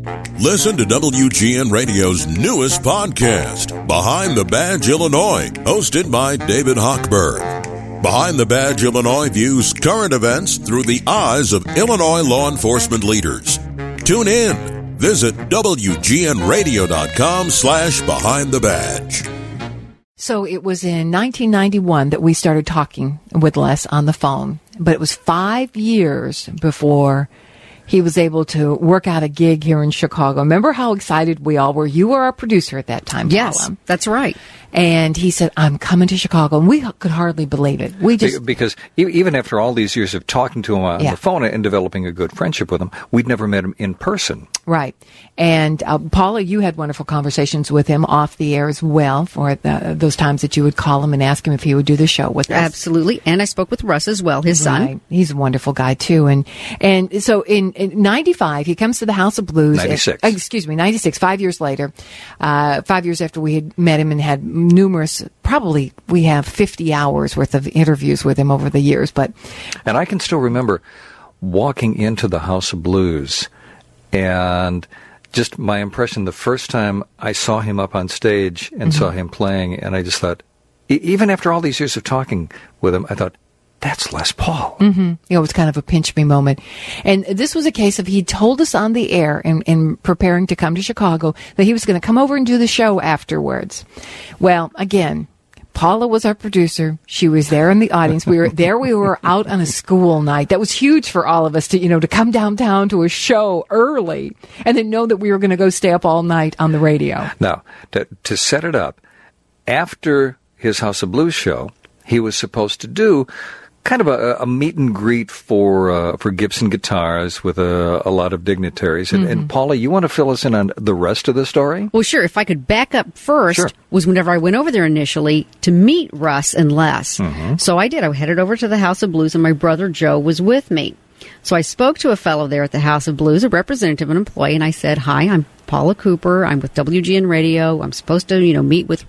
Listen to WGN Radio's newest podcast, Behind the Badge Illinois, hosted by David Hochberg. Behind the Badge Illinois views current events through the eyes of Illinois law enforcement leaders. Tune in. Visit WGNRadio.com/Behind the Badge. So it was in 1991 that we started talking with Les on the phone, but it was 5 years before he was able to work out a gig here in Chicago. Remember how excited we all were? You were our producer at that time, Yes, Paula. that's right. And he said, I'm coming to Chicago. And we could hardly believe it. Because even after all these years of talking to him on the phone and developing a good friendship with him, we'd never met him in person. Right. And Paula, you had wonderful conversations with him off the air as well for those times that you would call him and ask him if he would do the show with us. Absolutely. And I spoke with Russ as well, his son. Right. He's a wonderful guy, too. And so in 95, he comes to the House of Blues. 96. 96, 5 years later. 5 years after we had met him and had numerous, probably we have 50 hours worth of interviews with him over the years. And I can still remember walking into the House of Blues and just my impression the first time I saw him up on stage and saw him playing, and I just thought, even after all these years of talking with him, I thought, that's Les Paul. Mm-hmm. It was kind of a pinch me moment. And this was a case of he told us on the air in preparing to come to Chicago that he was going to come over and do the show afterwards. Well, again, Paula was our producer. She was there in the audience. We were out on a school night. That was huge for all of us to come downtown to a show early and then know that we were going to go stay up all night on the radio. Now, to set it up, after his House of Blues show, he was supposed to do kind of a meet and greet for Gibson Guitars with a lot of dignitaries. And Paula, you want to fill us in on the rest of the story? Well, sure. If I could back up first, Sure. was whenever I went over there initially to meet Russ and Les. So I did. I headed over to the House of Blues, and my brother Joe was with me. So I spoke to a fellow there at the House of Blues, a representative, an employee, and I said, hi, I'm Paula Cooper. I'm with WGN Radio. I'm supposed to, meet with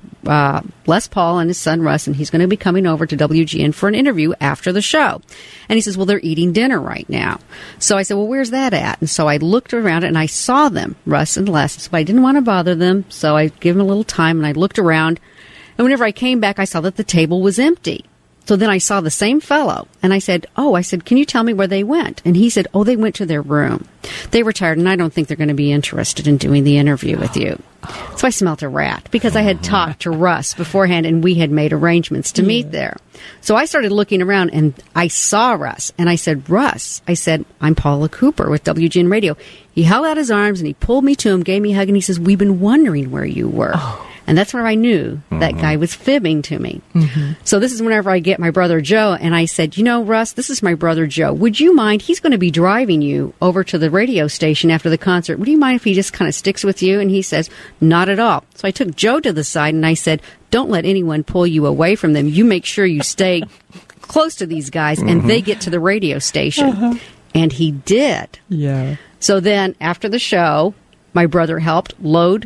Les Paul and his son Russ, and he's going to be coming over to WGN for an interview after the show. And he says, well, they're eating dinner right now. So I said, well, where's that at? And so I looked around and I saw them, Russ and Les. So I didn't want to bother them, so I gave them a little time, and I looked around. And whenever I came back, I saw that the table was empty. So then I saw the same fellow, and I said, can you tell me where they went? And he said, they went to their room. They were tired, and I don't think they're going to be interested in doing the interview with you. So I smelt a rat, because I had talked to Russ beforehand, and we had made arrangements to meet there. So I started looking around, and I saw Russ, and I said, Russ, I'm Paula Cooper with WGN Radio. He held out his arms, and he pulled me to him, gave me a hug, and he says, we've been wondering where you were. And that's where I knew that guy was fibbing to me. So this is whenever I get my brother Joe, and I said, Russ, this is my brother Joe. Would you mind? He's going to be driving you over to the radio station after the concert. Would you mind if he just kind of sticks with you? And he says, not at all. So I took Joe to the side, and I said, don't let anyone pull you away from them. You make sure you stay close to these guys, and they get to the radio station. And he did. Yeah. So then after the show, my brother helped load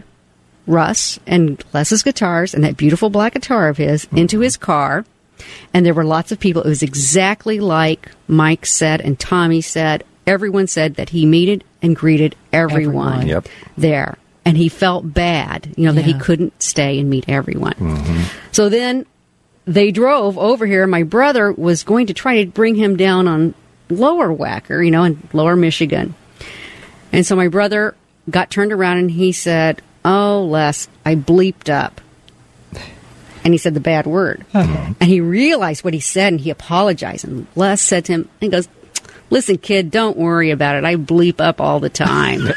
Russ and Les's guitars and that beautiful black guitar of his into his car. And there were lots of people. It was exactly like Mike said and Tommy said. Everyone said that he meted and greeted everyone. Yep. There. And he felt bad, that he couldn't stay and meet everyone. So then they drove over here. My brother was going to try to bring him down on Lower Wacker, in Lower Michigan. And so my brother got turned around and he said, oh, Les, I bleeped up. And he said the bad word. And he realized what he said, and he apologized. And Les said to him, he goes, listen, kid, don't worry about it. I bleep up all the time.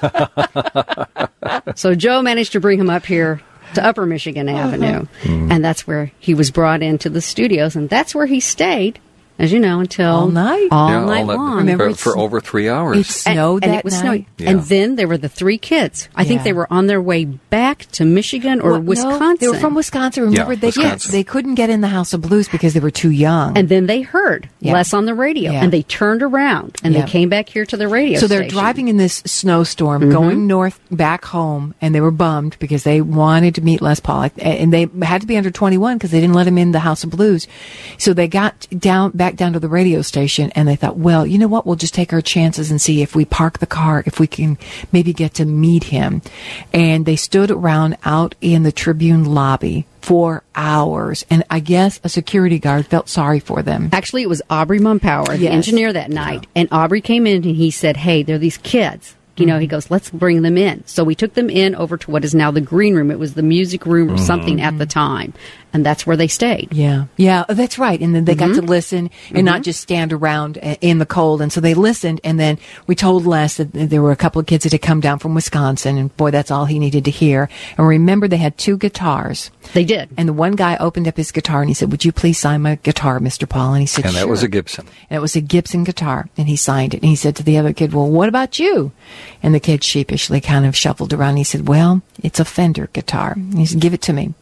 So Joe managed to bring him up here to Upper Michigan Avenue. And that's where he was brought into the studios. And that's where he stayed, as you know, until all night long. Remember, for over 3 hours. It snowed and that it was night. snowing. Yeah. And then there were the three kids. I think they were on their way back to Michigan or Wisconsin. No, they were from Wisconsin. Remember, they couldn't get in the House of Blues because they were too young. And then they heard Les on the radio, and they turned around, and they came back here to the radio So station. they're driving in this snowstorm, going north back home, and they were bummed because they wanted to meet Les Paul. And they had to be under 21 because they didn't let him in the House of Blues. So they got back down to the radio station, and they thought, well, you know what? We'll just take our chances and see if we park the car, if we can maybe get to meet him. And they stood around out in the Tribune lobby for hours, and I guess a security guard felt sorry for them. Actually, it was Aubrey Mumpower, the engineer that night, and Aubrey came in and he said, hey, there are these kids. You know, he goes, let's bring them in. So we took them in over to what is now the green room. It was the music room or something at the time. And that's where they stayed. Yeah, that's right. And then they got to listen and not just stand around in the cold. And so they listened. And then we told Les that there were a couple of kids that had come down from Wisconsin. And boy, that's all he needed to hear. And remember, they had 2 guitars. They did. And the one guy opened up his guitar and he said, would you please sign my guitar, Mr. Paul? And he said, and that sure. was a Gibson. And it was a Gibson guitar. And he signed it. And he said to the other kid, well, what about you? And the kid sheepishly kind of shuffled around. And he said, well, it's a Fender guitar. And he said, give it to me.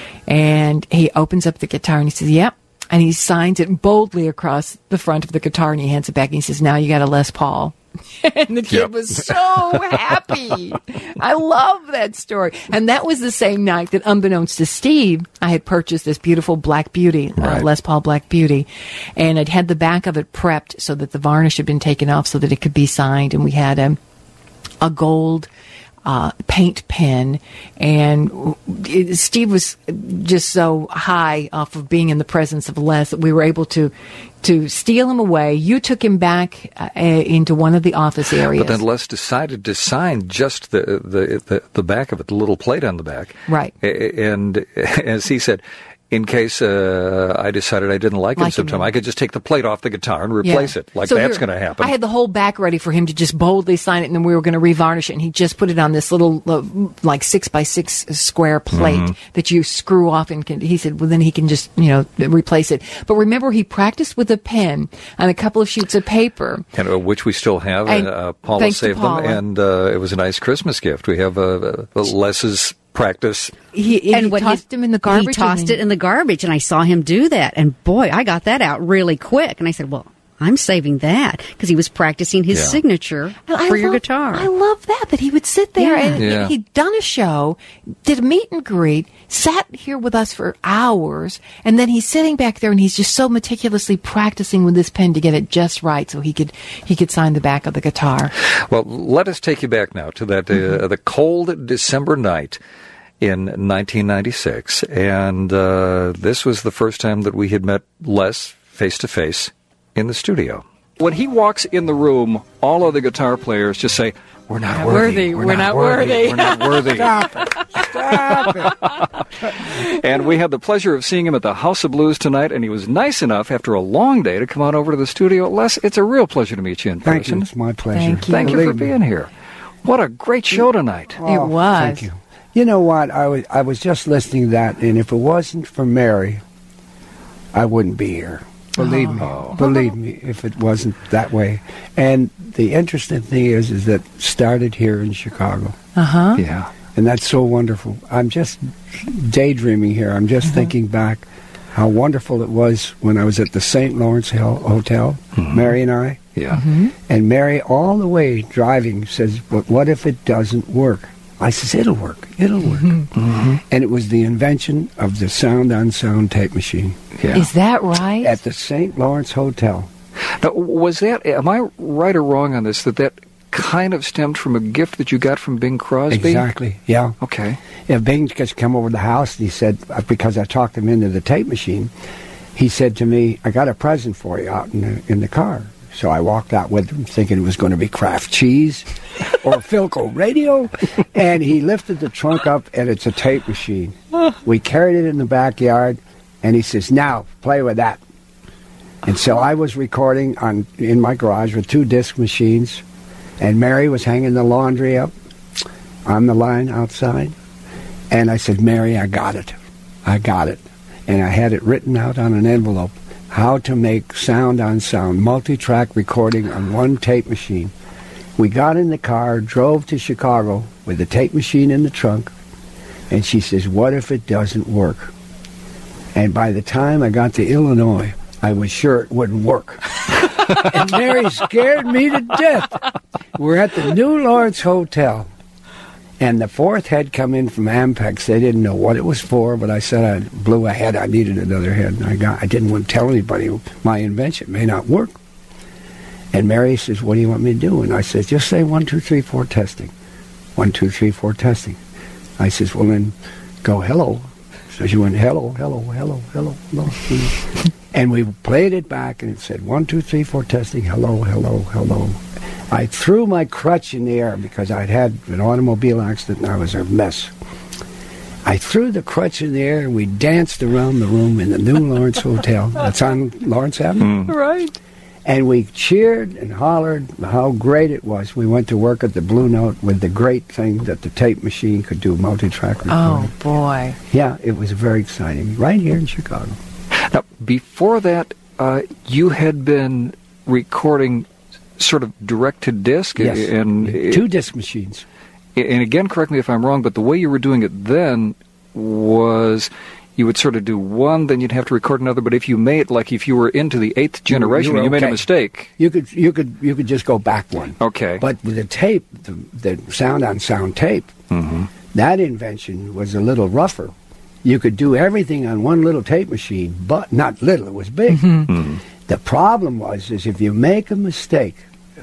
And he opens up the guitar and he says, yep. And he signs it boldly across the front of the guitar and he hands it back and he says, now you got a Les Paul. And the kid was so happy. I love that story. And that was the same night that, unbeknownst to Steve, I had purchased this beautiful Black Beauty, Les Paul Black Beauty. And I'd had the back of it prepped so that the varnish had been taken off so that it could be signed. And we had a gold paint pen, and Steve was just so high off of being in the presence of Les that we were able to steal him away. You took him back into one of the office areas. But then Les decided to sign just the back of it, the little plate on the back. Right. And as he said, in case I decided I didn't like him sometime, I could just take the plate off the guitar and replace it. So that's going to happen. I had the whole back ready for him to just boldly sign it, and then we were going to revarnish it, and he just put it on this little, like 6x6 square plate that you screw off, and he said, well, then he can just, replace it. But remember, he practiced with a pen on a couple of sheets of paper. And, which we still have. Paula saved them, and it was a nice Christmas gift. We have Les's practice. He tossed him in the garbage. He tossed it in the garbage, and I saw him do that. And boy, I got that out really quick. And I said, well, I'm saving that because he was practicing his signature for your guitar. I love that he would sit there and he'd done a show, did a meet and greet, sat here with us for hours, and then he's sitting back there and he's just so meticulously practicing with this pen to get it just right so he could sign the back of the guitar. Well, let us take you back now to that the cold December night in 1996, and this was the first time that we had met Les face to face in the studio. When he walks in the room, all of the guitar players just say, we're not worthy. We're not worthy. We're not worthy. Stop it. And we had the pleasure of seeing him at the House of Blues tonight, and he was nice enough after a long day to come on over to the studio. Les, it's a real pleasure to meet you in person. Thank you. It's my pleasure. Thank you for being here. What a great show tonight. It was. Thank you. You know what? I was just listening to that, and if it wasn't for Mary, I wouldn't be here. Believe me, if it wasn't that way. And the interesting thing is that it started here in Chicago. Yeah. And that's so wonderful. I'm just daydreaming here. I'm just thinking back how wonderful it was when I was at the St. Lawrence Hotel, Mary and I. Yeah. And Mary, all the way driving, says, but what if it doesn't work? I says, it'll work. It'll work. And it was the invention of the sound on sound tape machine. Yeah. Is that right? At the St. Lawrence Hotel. Now, was that, am I right or wrong on this, that kind of stemmed from a gift that you got from Bing Crosby? Exactly, yeah. Okay. Yeah, Bing just came over to the house, and he said, because I talked him into the tape machine, he said to me, I got a present for you out in the car. So I walked out with him thinking it was going to be Kraft cheese or Philco radio. And he lifted the trunk up, and it's a tape machine. We carried it in the backyard, and he says, now, play with that. And so I was recording in my garage with 2 disc machines, and Mary was hanging the laundry up on the line outside. And I said, Mary, I got it. I got it. And I had it written out on an envelope. How to make sound-on-sound, multi-track recording on one tape machine. We got in the car, drove to Chicago with the tape machine in the trunk, and she says, what if it doesn't work? And by the time I got to Illinois, I was sure it wouldn't work. And Mary scared me to death. We're at the New Lawrence Hotel, And the fourth had come in from Ampex. They didn't know what it was for, but I said I blew a head. I needed another head. And I didn't want to tell anybody my invention. It may not work. And Mary says, what do you want me to do? And I said, just say 1, 2, 3, 4 testing. 1, 2, 3, 4 testing. I says, well, then go hello. So she went hello, hello, hello, hello, hello. And we played it back, and it said 1, 2, 3, 4 testing, hello, hello, hello. I threw my crutch in the air because I'd had an automobile accident and I was a mess. I threw the crutch in the air and we danced around the room in the New Lawrence Hotel. That's on Lawrence Avenue. Right. And we cheered and hollered how great it was. We went to work at the Blue Note with the great thing that the tape machine could do, multi-track recording. Oh, boy. Yeah, it was very exciting, right here in Chicago. Now, before that, you had been recording sort of direct-to-disc? Yes, and 2 disc machines. And again, correct me if I'm wrong, but the way you were doing it then was you would sort of do one, then you'd have to record another, but if you made, like if you were into the 8th generation and you made a mistake... You could just go back one. Okay. But with the tape, the sound-on-sound tape, that invention was a little rougher. You could do everything on one little tape machine, but not little, it was big. The problem is if you make a mistake,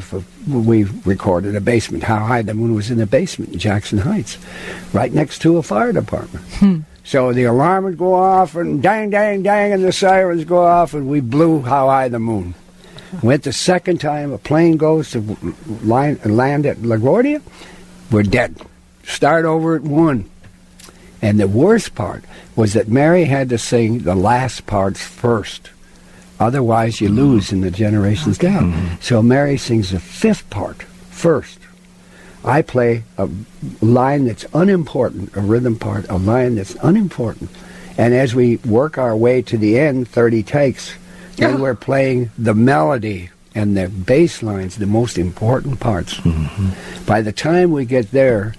we recorded a basement, How High the Moon was in the basement in Jackson Heights, right next to a fire department. So the alarm would go off, and dang, dang, dang, and the sirens go off, and we blew How High the Moon. Went the second time, a plane goes to land at LaGuardia, we're dead. Start over at 1. And the worst part was that Mary had to sing the last parts first. Otherwise, you lose in the generations down. So Mary sings the 5th part first. I play a line that's unimportant, a rhythm part, a line that's unimportant. And as we work our way to the end, 30 takes, then we're playing the melody and the bass lines, the most important parts. By the time we get there,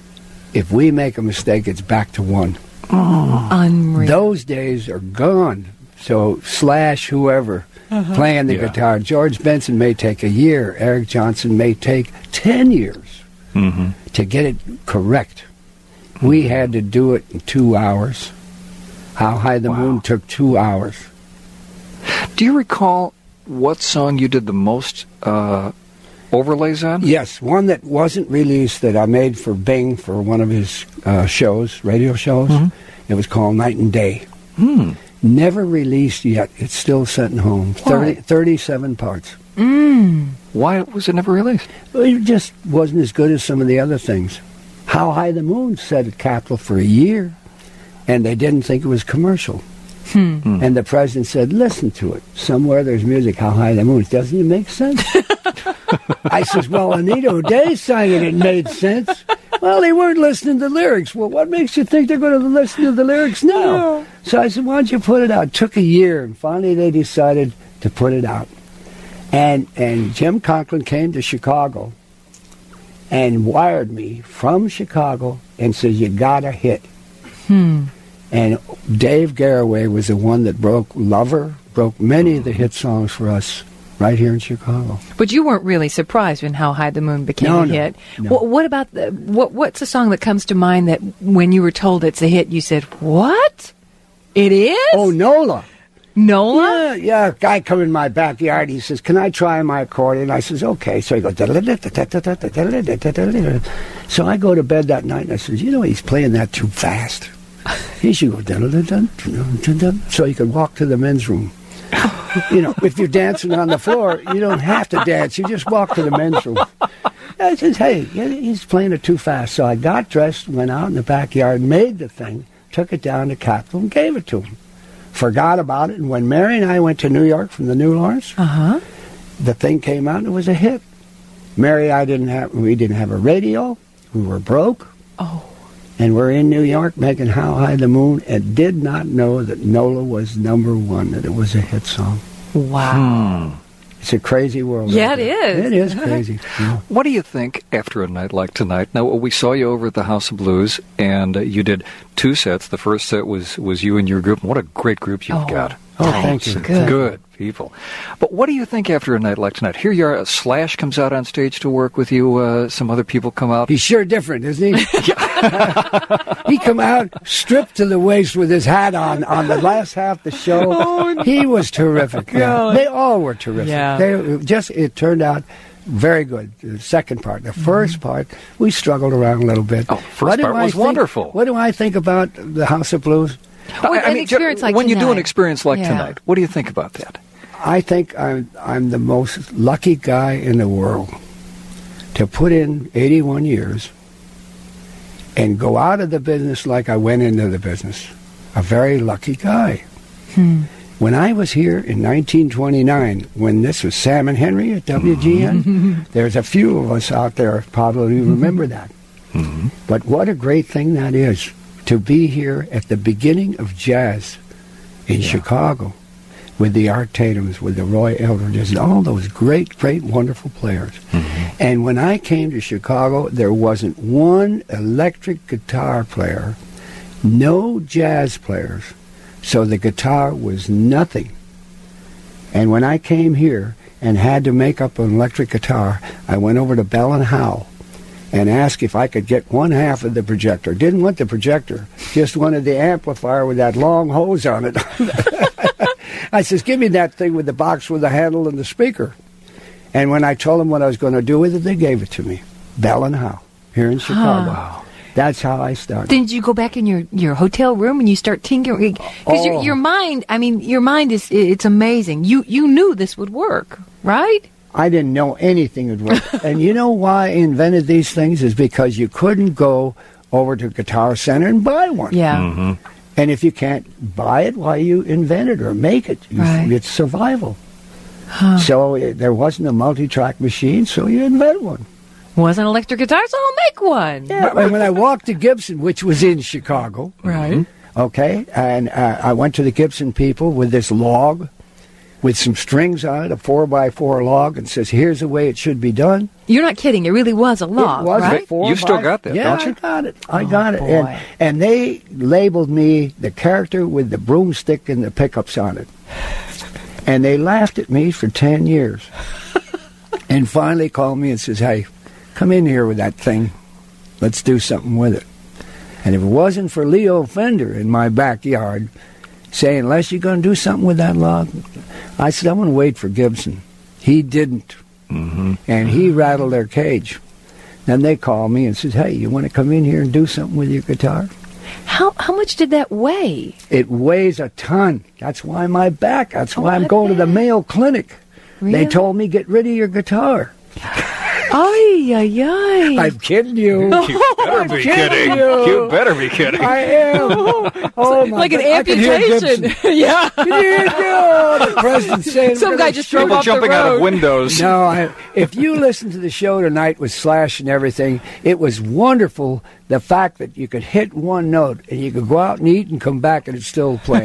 if we make a mistake, it's back to 1. Unreal. Those days are gone. So Slash, whoever, playing the guitar. George Benson may take a year. Eric Johnson may take 10 years to get it correct. We had to do it in 2 hours. How High the Moon took 2 hours. Do you recall what song you did the most overlays on? Yes, one that wasn't released that I made for Bing for one of his shows, radio shows. It was called Night and Day. Never released yet. It's still sitting home. 37 parts. Why was it never released? It just wasn't as good as some of the other things. How High the Moon sat at Capitol for a year, and they didn't think it was commercial. And the president said, listen to it. Somewhere there's music, How High the Moon. Doesn't it make sense? I says, well, Anita O'Day sang it. It made sense. Well, they weren't listening to the lyrics. Well, what makes you think they're going to listen to the lyrics now? So I said, why don't you put it out? It took a year, and finally they decided to put it out. And Jim Conklin came to Chicago and wired me from Chicago and said, you got a hit. And Dave Garroway was the one that broke many of the hit songs for us right here in Chicago. But you weren't really surprised when How High the Moon became a hit. No. What about what's a song that comes to mind that when you were told it's a hit, you said, what? It is? Oh, Nola. Nola? Yeah, a guy come in my backyard. He says, can I try my accordion? I says, okay. So he goes, so I go to bed that night and I says, he's playing that too fast. He should go, so he could walk to the men's room. If you're dancing on the floor, you don't have to dance. You just walk to the men's room. I says, hey, he's playing it too fast. So I got dressed, went out in the backyard, made the thing, took it down to Capitol and gave it to him. Forgot about it. And when Mary and I went to New York from the New Lawrence, the thing came out and it was a hit. Mary and I we didn't have a radio. We were broke. And we're in New York making How High the Moon and did not know that Nola was #1, that it was a hit song. Wow. It's a crazy world. Yeah, it is. It is crazy. Yeah. What do you think after a night like tonight? Now, we saw you over at the House of Blues, and you did 2 sets. The first set was you and your group. What a great group you've got. Oh, thank you. Good people. But what do you think after a night like tonight? Here you are, Slash comes out on stage to work with you. Some other people come out. He's sure different, isn't he? He come out stripped to the waist with his hat on the last half of the show. Oh, no. He was terrific. Yeah. They all were terrific. Yeah. It turned out very good. The second part. The first part, we struggled around a little bit. Oh, first part was wonderful. What do I think about the House of Blues? Well, an experience like when tonight. you do an experience like tonight, what do you think about that? I think I'm the most lucky guy in the world to put in 81 years and go out of the business like I went into the business. A very lucky guy. When I was here in 1929, when this was Sam and Henry at WGN, there's a few of us out there probably remember that. But what a great thing that is, to be here at the beginning of jazz in Chicago with the Art Tatums, with the Roy Eldridges, and all those great, great, wonderful players. And when I came to Chicago, there wasn't one electric guitar player, no jazz players, so the guitar was nothing. And when I came here and had to make up an electric guitar, I went over to Bell and Howell and asked if I could get one half of the projector. Didn't want the projector, just wanted the amplifier with that long hose on it. I says, give me that thing with the box with the handle and the speaker. And when I told them what I was going to do with it, they gave it to me. Bell and Howell, here in Chicago. Wow. That's how I started. Did you go back in your hotel room and you start tinkering? Because your mind, your mind it's amazing. You knew this would work, right? I didn't know anything would work. And you know why I invented these things is because you couldn't go over to Guitar Center and buy one. Yeah. And if you can't buy it, why you invent it or make it? Right. It's survival. So there wasn't a multi-track machine, so you invent one. Wasn't electric guitar, so I'll make one. Yeah, and when I walked to Gibson, which was in Chicago, Right. okay, and I went to the Gibson people with this log with some strings on it, a 4x4 log, and says, here's the way it should be done. You're not kidding. It really was a log, It was right? a 4x4. You still got that, don't you? I got it. I got it. boy. And they labeled me the character with the broomstick and the pickups on it. And they laughed at me for 10 years. And finally called me and says, hey, come in here with that thing. Let's do something with it. And if it wasn't for Leo Fender in my backyard saying, Les, you going to do something with that log? I said, I'm going to wait for Gibson. He didn't. And he rattled their cage. Then they called me and said, hey, you want to come in here and do something with your guitar? How much did that weigh? It weighs a ton. That's why my back. That's why I'm I going to the bet. Mayo Clinic. Really? They told me, get rid of your guitar. Ay, ay, ay. I'm kidding you. You better be kidding. You better be kidding. I am. Oh, my like an God. I can hear amputation. Gibson. Yeah. Can you hear the president saying Some guy just drove People off the jumping out of road. windows. No, if you listen to the show tonight with Slash and everything, it was wonderful, the fact that you could hit one note and you could go out and eat and come back and it's still playing.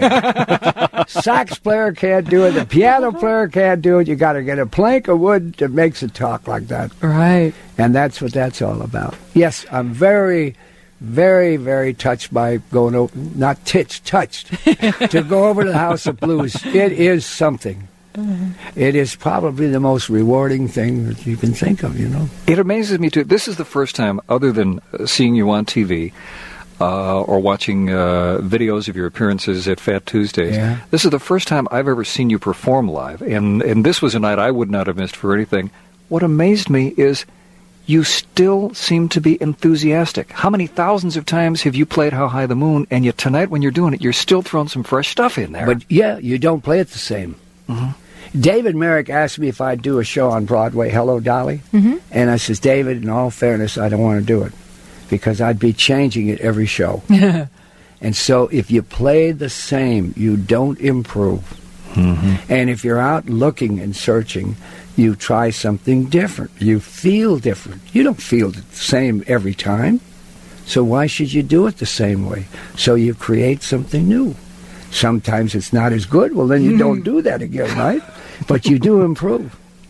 Sax player can't do it. The piano player can't do it. You got to get a plank of wood that makes it talk like that. Right. And that's what that's all about. Yes, I'm very, very, very touched by going over, not touched, to go over to the House of Blues. It is something. It is probably the most rewarding thing that you can think of, you know. It amazes me, too. This is the first time, other than seeing you on TV or watching videos of your appearances at Fat Tuesdays, Yeah. this is the first time I've ever seen you perform live. And this was a night I would not have missed for anything. What amazed me is you still seem to be enthusiastic. How many thousands of times have you played How High the Moon, and yet tonight when you're doing it, you're still throwing some fresh stuff in there? But, yeah, you don't play it the same. David Merrick asked me if I'd do a show on Broadway, Hello, Dolly. And I says, David, in all fairness, I don't want to do it because I'd be changing it every show. And so if you play the same, you don't improve. And if you're out looking and searching, you try something different. You feel different. You don't feel the same every time. So why should you do it the same way? So you create something new. Sometimes it's not as good. Well, then you don't do that again, right? But you do improve.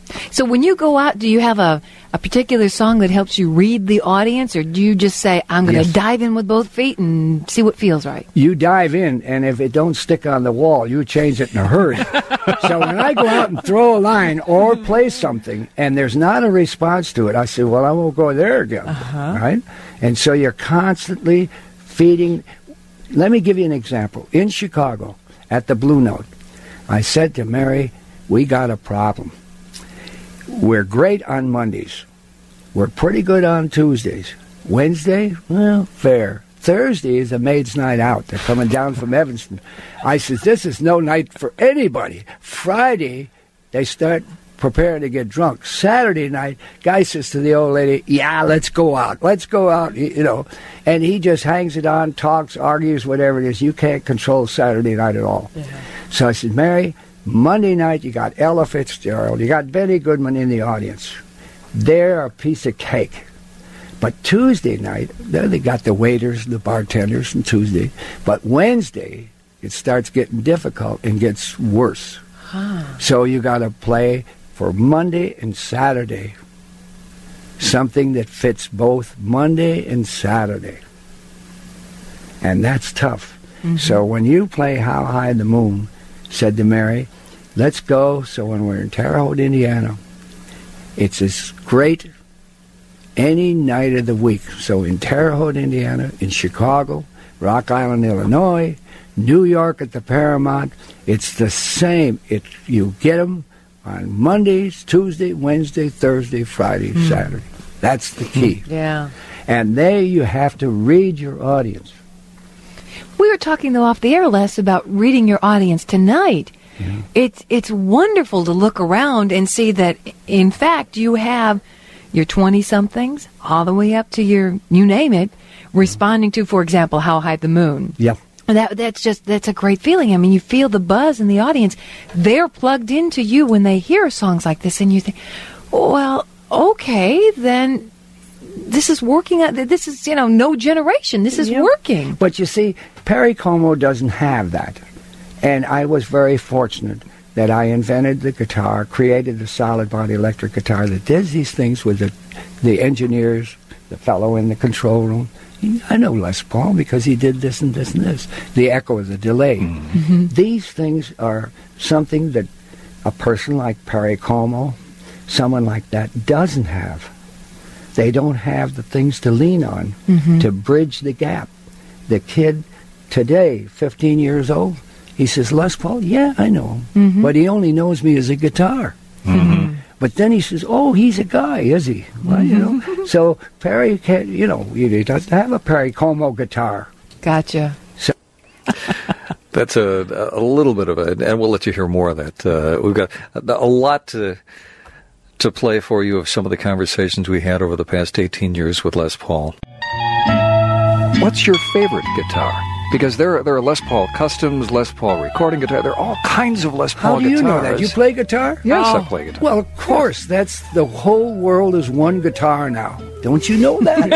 So when you go out, do you have a particular song that helps you read the audience, or do you just say, I'm going to dive in with both feet and see what feels right? You dive in, and if it don't stick on the wall, you change it in a hurry. So when I go out and throw a line or play something, and there's not a response to it, I say, well, I won't go there again, right? And so you're constantly feeding. Let me give you an example. In Chicago, at the Blue Note, I said to Mary, we got a problem. We're great on Mondays. We're pretty good on Tuesdays. Wednesday, well, fair. Thursday is a maid's night out. They're coming down from Evanston. I says, this is no night for anybody. Friday, they start preparing to get drunk. Saturday night, guy says to the old lady, yeah, let's go out. Let's go out, you know. And he just hangs it on, talks, argues, whatever it is. You can't control Saturday night at all. Yeah. So I said, Mary, Monday night, you got Ella Fitzgerald. You got Benny Goodman in the audience. They're a piece of cake. But Tuesday night, they got the waiters, the bartenders on Tuesday. But Wednesday, it starts getting difficult and gets worse. So you got to play for Monday and Saturday. Something that fits both Monday and Saturday. And that's tough. Mm-hmm. So when you play How High the Moon, said to Mary, let's go. So when we're in Terre Haute, Indiana, it's as great any night of the week. So in Terre Haute, Indiana, in Chicago, Rock Island, Illinois, New York at the Paramount, it's the same. You get them on Mondays, Tuesday, Wednesday, Thursday, Friday, Saturday. That's the key. Yeah. And there you have to read your audience. We were talking, though, off the air, Les, about reading your audience tonight. Yeah. It's wonderful to look around and see that, in fact, you have your 20-somethings all the way up to your, you name it, responding to, for example, How High the Moon. Yeah. That's a great feeling. I mean, you feel the buzz in the audience. They're plugged into you when they hear songs like this, and you think, well, okay, then this is working. This is, no generation. This is working. But you see, Perry Como doesn't have that. And I was very fortunate that I invented the guitar, created the solid body electric guitar that does these things with the engineers, the fellow in the control room. I know Les Paul because he did this and this and this. The echo, the delay. Mm-hmm. These things are something that a person like Perry Como, someone like that, doesn't have. They don't have the things to lean on to bridge the gap. The kid today, 15 years old, he says, Les Paul, yeah, I know him, but he only knows me as a guitar. Mm-hmm. But then he says, oh, he's a guy, is he? Well, So Perry can't, he doesn't have a Perry Como guitar. Gotcha. So that's a little bit of it, and we'll let you hear more of that. We've got a lot to play for you of some of the conversations we had over the past 18 years with Les Paul. What's your favorite guitar? Because there are Les Paul customs, Les Paul recording guitar. There are all kinds of Les Paul guitars. How do you know that? You play guitar? Yes, I play guitar. Well, of course. That's the whole world is one guitar now. Don't you know that?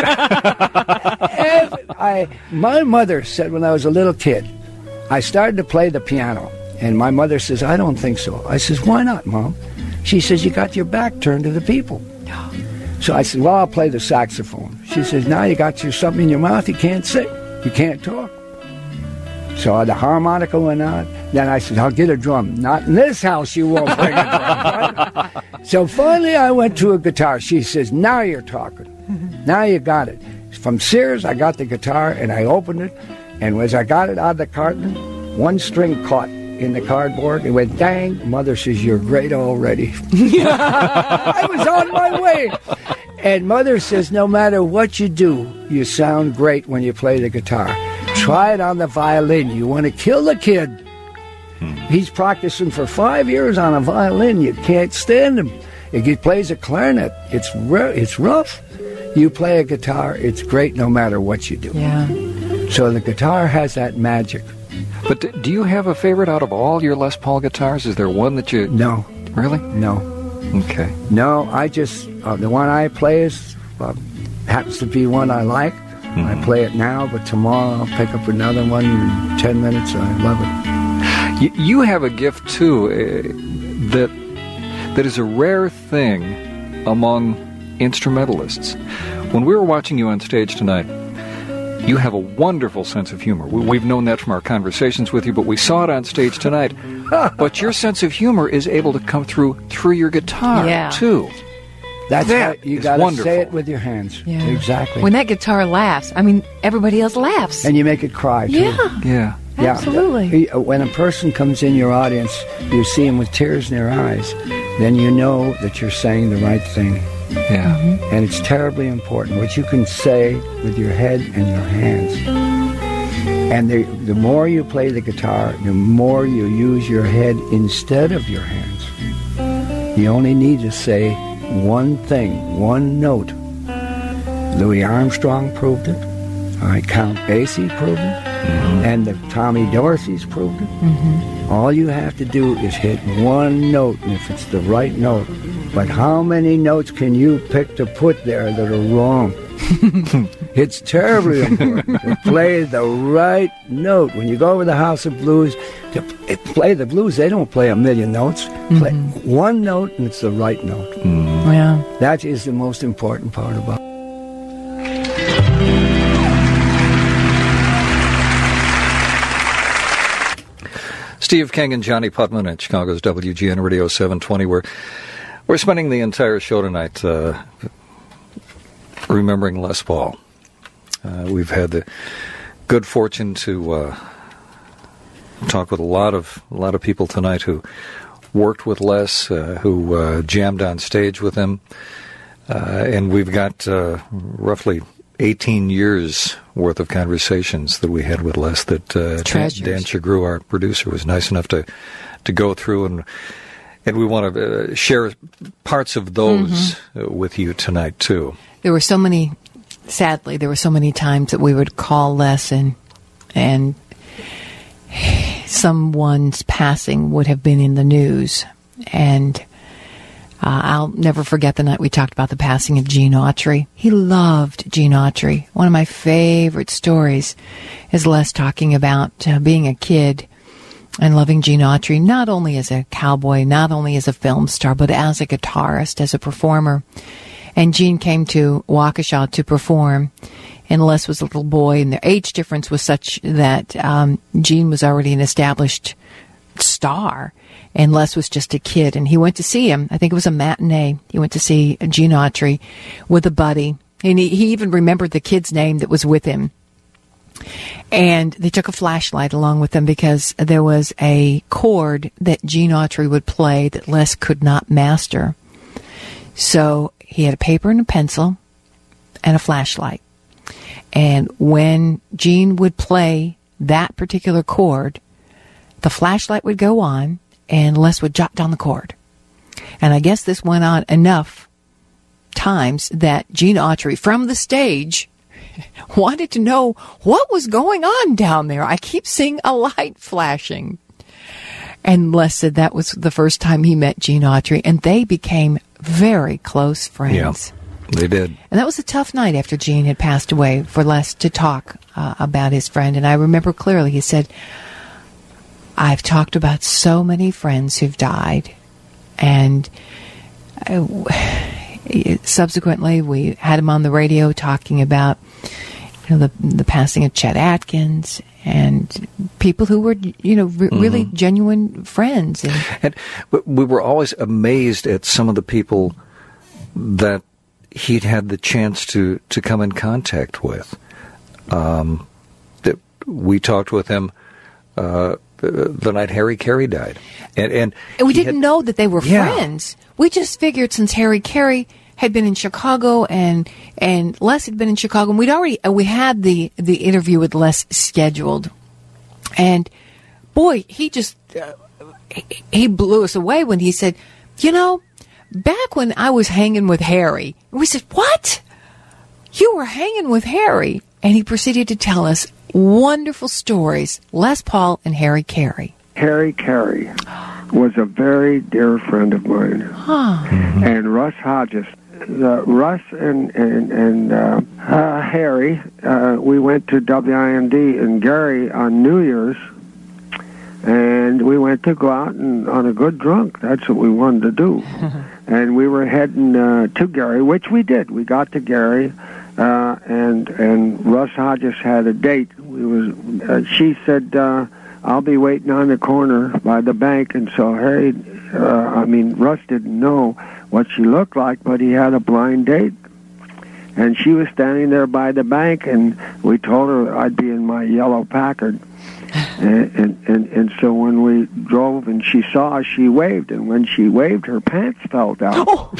My mother said when I was a little kid, I started to play the piano. And my mother says, I don't think so. I says, why not, Mom? She says, you got your back turned to the people. So I said, well, I'll play the saxophone. She says, now you got something in your mouth, you can't sing. You can't talk. So the harmonica went on. Then I said, I'll get a drum. Not in this house, you won't bring a drum. Right? So finally I went to a guitar. She says, now you're talking. Now you got it. From Sears, I got the guitar, and I opened it. And as I got it out of the carton, one string caught in the cardboard. It went, dang. Mother says, you're great already. I was on my way. And Mother says, no matter what you do, you sound great when you play the guitar. Try it on the violin. You want to kill the kid. He's practicing for 5 years on a violin. You can't stand him. If he plays a clarinet, it's rough. You play a guitar, it's great no matter what you do. Yeah. So the guitar has that magic. But do you have a favorite out of all your Les Paul guitars? Is there one that you... No. Really? No. Okay. No, I just... the one I play happens to be one I like. I play it now, but tomorrow I'll pick up another one in 10 minutes. I love it. You have a gift, too, that that is a rare thing among instrumentalists. When we were watching you on stage tonight, you have a wonderful sense of humor. We've known that from our conversations with you, but we saw it on stage tonight. But your sense of humor is able to come through your guitar, too. That's that right. You is got to wonderful. say it with your hands. Yeah. Exactly. When that guitar laughs, I mean, everybody else laughs. And you make it cry, too. Yeah. Yeah. Yeah. Absolutely. When a person comes in your audience, you see them with tears in their eyes, then you know that you're saying the right thing. Yeah. And it's terribly important what you can say with your head and your hands. And the more you play the guitar, the more you use your head instead of your hands. You only need to say one thing, one note. Louis Armstrong proved it. Count Basie proved it. And the Tommy Dorsey's proved it. All you have to do is hit one note, and if it's the right note. But how many notes can you pick to put there that are wrong? It's terribly important to play the right note. When you go over the House of Blues to play the blues, they don't play a million notes. Play one note, and it's the right note. Yeah. That is the most important part about it. Steve King and Johnny Putman at Chicago's WGN Radio 720. We're spending the entire show tonight remembering Les Paul. We've had the good fortune to talk with a lot of people tonight who worked with Les, who jammed on stage with him, and we've got roughly 18 years worth of conversations that we had with Les that Dan Chagru, our producer, was nice enough to go through, and we want to share parts of those with you tonight too. There were so many times that we would call Les and someone's passing would have been in the news, and I'll never forget the night we talked about the passing of Gene Autry. He loved Gene Autry. One of my favorite stories is Les talking about being a kid and loving Gene Autry, not only as a cowboy, not only as a film star, but as a guitarist, as a performer. And Gene came to Waukesha to perform, and Les was a little boy, and their age difference was such that Gene was already an established star, and Les was just a kid. And he went to see him. I think it was a matinee. He went to see Gene Autry with a buddy, and he even remembered the kid's name that was with him. And they took a flashlight along with them because there was a chord that Gene Autry would play that Les could not master. So he had a paper and a pencil and a flashlight. And when Gene would play that particular chord, the flashlight would go on and Les would jot down the chord. And I guess this went on enough times that Gene Autry, from the stage, wanted to know what was going on down there. I keep seeing a light flashing. And Les said that was the first time he met Gene Autry, and they became very close friends. Yeah, they did. And that was a tough night after Gene had passed away for Les to talk about his friend. And I remember clearly he said, I've talked about so many friends who've died, and subsequently we had him on the radio talking about the passing of Chet Atkins and people who were really genuine friends. And we were always amazed at some of the people that he'd had the chance to come in contact with. That we talked with him the night Harry Carey died, and we didn't know that they were friends. We just figured since Harry Carey had been in Chicago and Les had been in Chicago, and we had the interview with Les scheduled, and boy, he just he blew us away when he said, back when I was hanging with Harry. And we said, what? You were hanging with Harry? And he proceeded to tell us wonderful stories, Les Paul and Harry Carey. Harry Carey was a very dear friend of mine. And Russ Hodges. Russ and Harry, we went to WIND in Gary on New Year's, And we went to go out and on a good drunk. That's what we wanted to do. And we were heading to Gary, which we did. We got to Gary, and Russ Hodges had a date. She said, I'll be waiting on the corner by the bank. And so Russ didn't know what she looked like, but he had a blind date. And she was standing there by the bank, and we told her I'd be in my yellow Packard. And so when we drove and she saw us, she waved. And when she waved, her pants fell down. Oh.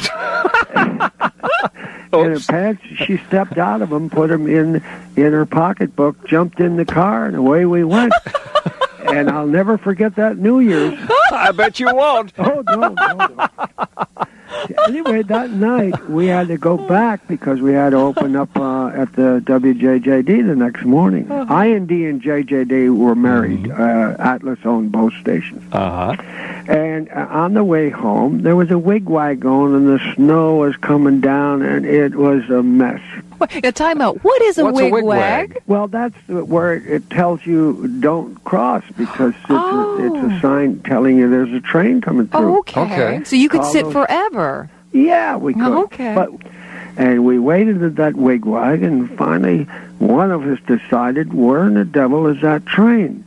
And her pants, she stepped out of them, put them in her pocketbook, jumped in the car, and away we went. And I'll never forget that New Year's. I bet you won't. Oh, no. Anyway, that night, we had to go back because we had to open up at the WJJD the next morning. IND and JJD were married. Atlas owned both stations. And on the way home, there was a wigwag going, and the snow was coming down, and it was a mess. Time out. What is a wigwag? Well, that's where it tells you don't cross because it's a sign telling you there's a train coming through. Okay. So you could sit forever. Yeah, we could. Okay. And we waited at that wigwag, and finally one of us decided, where in the devil is that train?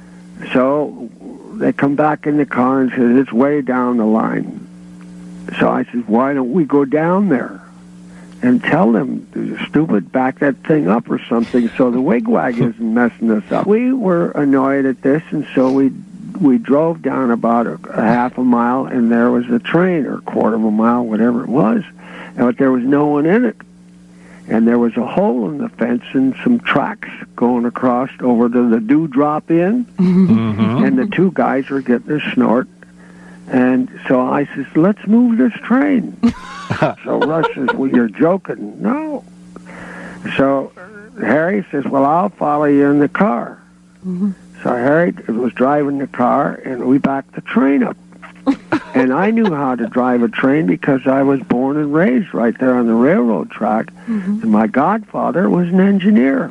So they come back in the car and says, it's way down the line. So I said, why don't we go down there and tell them, stupid, back that thing up or something so the wigwag isn't messing us up. We were annoyed at this, and so we drove down about a half a mile, and there was a train, or a quarter of a mile, whatever it was, but there was no one in it. And there was a hole in the fence and some tracks going across over to the Dewdrop Inn, and the two guys were getting their snort. And so I says, let's move this train. So Russ says, well, you're joking. No. So Harry says, well, I'll follow you in the car. So Harry was driving the car, and we backed the train up. And I knew how to drive a train because I was born and raised right there on the railroad track. And my godfather was an engineer.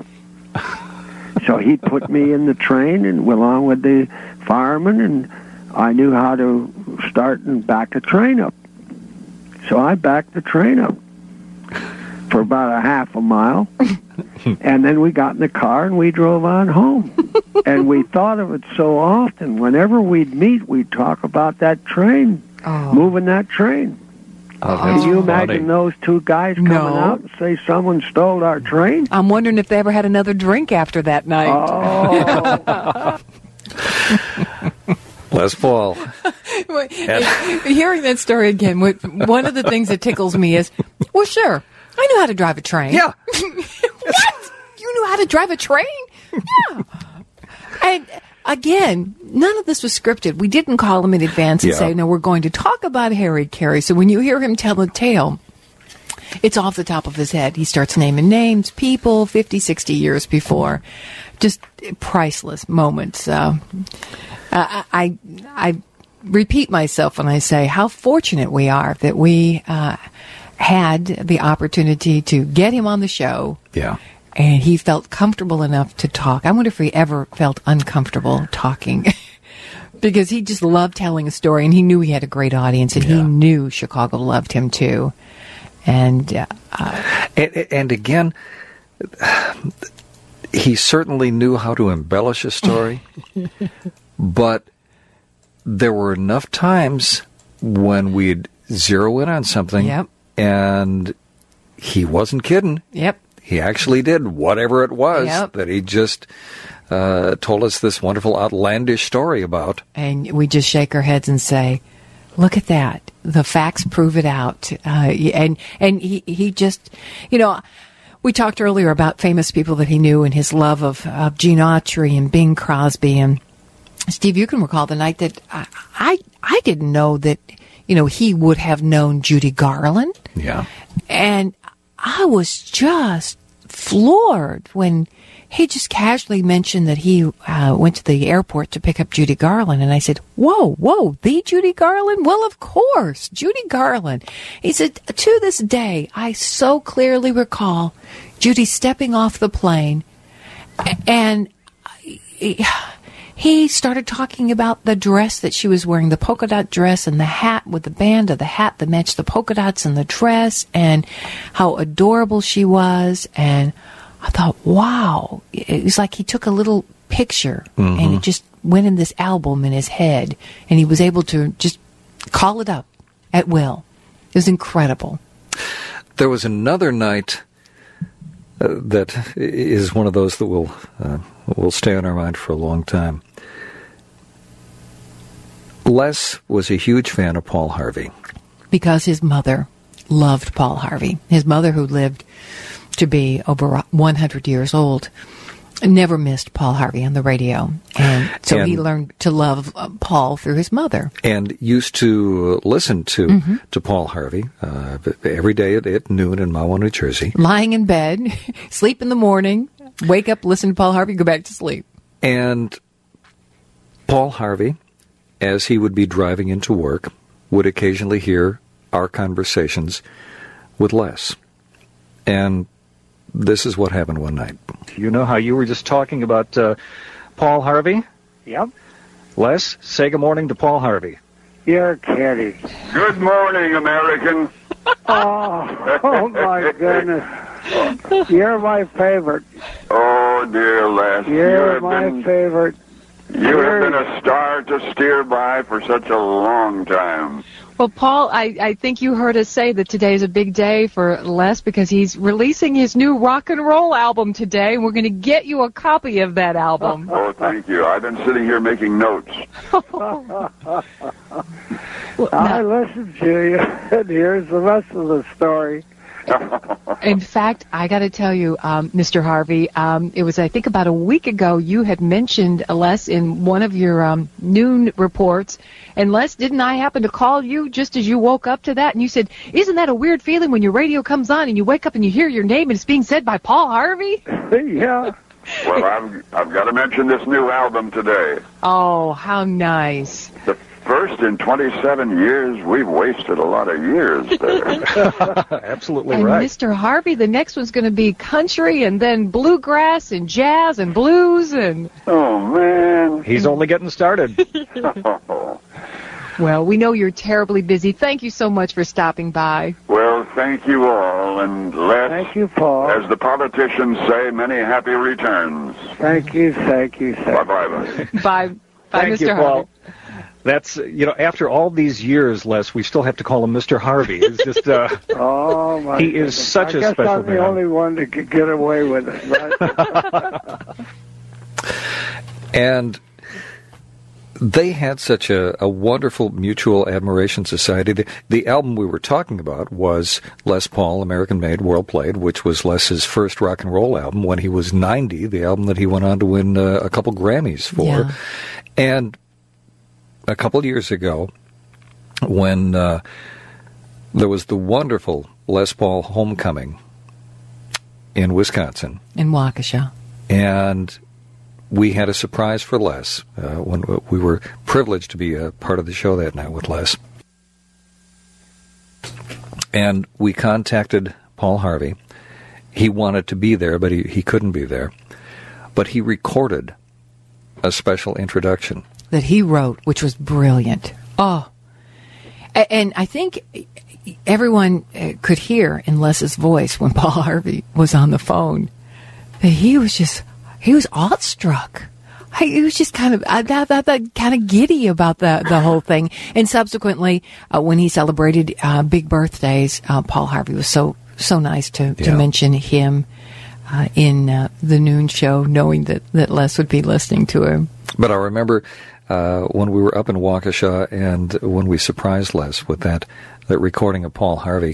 So he put me in the train and along with the fireman, and I knew how to start and back a train up. So I backed the train up for about a half a mile, and then we got in the car and we drove on home. And we thought of it so often. Whenever we'd meet, we'd talk about that train, moving that train. Can you imagine those two guys coming out and say someone stole our train? I'm wondering if they ever had another drink after that night. Les Paul. Hearing that story again, one of the things that tickles me is, well, sure, I knew how to drive a train. Yeah. What? You knew how to drive a train? Yeah. And again, none of this was scripted. We didn't call him in advance and say, no, we're going to talk about Harry Carey. So when you hear him tell a tale, it's off the top of his head. He starts naming names, people, 50, 60 years before. Just priceless moments. I repeat myself when I say how fortunate we are that we had the opportunity to get him on the show. Yeah. And he felt comfortable enough to talk. I wonder if he ever felt uncomfortable talking. Because he just loved telling a story, and he knew he had a great audience, and he knew Chicago loved him too. And again, he certainly knew how to embellish a story, but there were enough times when we'd zero in on something, and he wasn't kidding. Yep. He actually did whatever it was that he just told us this wonderful, outlandish story about. And we just shake our heads and say, look at that. The facts prove it out. And he just, you know, we talked earlier about famous people that he knew and his love of Gene Autry and Bing Crosby. And Steve, you can recall the night that I didn't know that, you know, he would have known Judy Garland. Yeah. And I was just floored when he just casually mentioned that he went to the airport to pick up Judy Garland. And I said, whoa, the Judy Garland? Well, of course, Judy Garland. He said, to this day, I so clearly recall Judy stepping off the plane. And he started talking about the dress that she was wearing, the polka dot dress, and the hat with the band of the hat that matched the polka dots and the dress, and how adorable she was. And I thought, wow, it was like he took a little picture and it just went in this album in his head, and he was able to just call it up at will. It was incredible. There was another night that is one of those that will stay on our mind for a long time. Les was a huge fan of Paul Harvey. Because his mother loved Paul Harvey. His mother, who lived to be over 100 years old, never missed Paul Harvey on the radio. And so he learned to love Paul through his mother. And used to listen to Paul Harvey every day at noon in Mahwah, New Jersey. Lying in bed, sleep in the morning, wake up, listen to Paul Harvey, go back to sleep. And Paul Harvey, as he would be driving into work, would occasionally hear our conversations with Les. And this is what happened one night. You know how you were just talking about Paul Harvey? Yep. Les, say good morning to Paul Harvey. You're kidding. Good morning, American. Oh my goodness. You're my favorite. Oh, dear Les. You're my favorite. You have been a star to steer by for such a long time. Well, Paul, I think you heard us say that today is a big day for Les because he's releasing his new rock and roll album today, and we're going to get you a copy of that album. Oh, thank you. I've been sitting here making notes. I listened to you, and here's the rest of the story. In fact, I got to tell you, Mr. Harvey, it was, I think, about a week ago you had mentioned Les in one of your noon reports. And Les, didn't I happen to call you just as you woke up to that? And you said, isn't that a weird feeling when your radio comes on and you wake up and you hear your name and it's being said by Paul Harvey? Yeah. Well, I've got to mention this new album today. Oh, how nice. The first in 27 years. We've wasted a lot of years there. Absolutely and right. Mr. Harvey, the next one's going to be country and then bluegrass and jazz and blues and... Oh, man. He's only getting started. Well, we know you're terribly busy. Thank you so much for stopping by. Well, thank you all, and Thank you, Paul. as the politicians say, many happy returns. Thank you. Bye-bye. Bye, Thank Mr. you, Harvey. Paul. That's, after all these years, Les, we still have to call him Mr. Harvey. It's just, Oh, my he goodness. is such a I guess special I'm the man. only one that could get away with it, right? And they had such a wonderful mutual admiration society. The album we were talking about was Les Paul, American Made, World Played, which was Les's first rock and roll album when he was 90, the album that he went on to win a couple Grammys for. Yeah. And a couple of years ago, when there was the wonderful Les Paul homecoming in Wisconsin. In Waukesha. And we had a surprise for Les when we were privileged to be a part of the show that night with Les. And we contacted Paul Harvey. He wanted to be there, but he couldn't be there. But he recorded a special introduction That he wrote, which was brilliant. Oh. And I think everyone could hear in Les's voice when Paul Harvey was on the phone that he was awestruck. He was just kind of giddy about the whole thing. And subsequently, when he celebrated big birthdays, Paul Harvey was so nice to mention him in the noon show, knowing that Les would be listening to him. But I remember when we were up in Waukesha and when we surprised Les with that recording of Paul Harvey,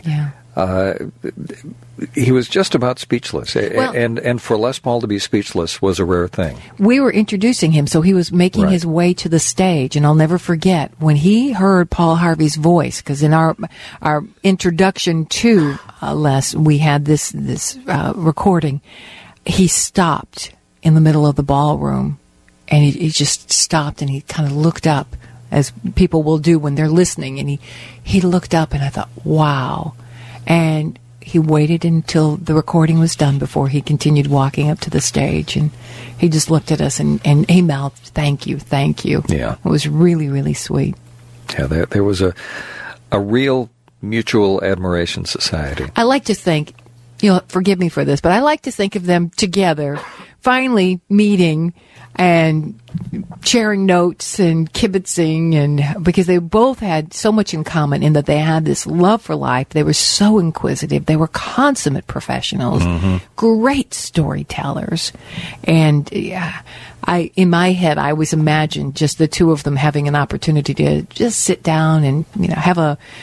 he was just about speechless. Well, and for Les Paul to be speechless was a rare thing. We were introducing him, so he was making his way to the stage, and I'll never forget when he heard Paul Harvey's voice, because in our introduction to Les, we had this recording. He stopped in the middle of the ballroom, and he just stopped, and he kind of looked up, as people will do when they're listening, and he looked up, and I thought, wow. And he waited until the recording was done before he continued walking up to the stage, and he just looked at us and he mouthed, "Thank you, thank you." Yeah. It was really, really sweet. Yeah, there was a real mutual admiration society. I like to think, forgive me for this, but I like to think of them together, finally meeting and sharing notes and kibitzing, and because they both had so much in common in that they had this love for life. They were so inquisitive. They were consummate professionals, great storytellers, and in my head, I always imagined just the two of them having an opportunity to just sit down and have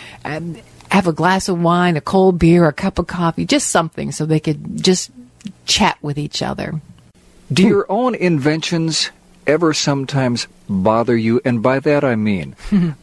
a glass of wine, a cold beer, a cup of coffee, just something, so they could just chat with each other. Do your own inventions ever sometimes bother you? And by that I mean,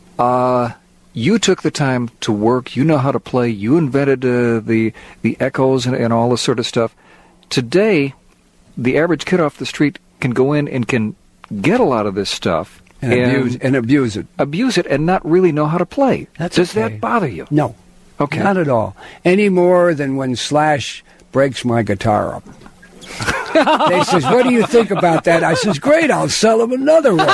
you took the time to work, you know how to play, you invented the echoes and all this sort of stuff. Today, the average kid off the street can go in and can get a lot of this stuff and abuse it. Abuse it and not really know how to play. Does okay. that bother you? No. Okay. Not at all. Any more than when Slash breaks my guitar up. They says, "What do you think about that?" I says, "Great, I'll sell him another one."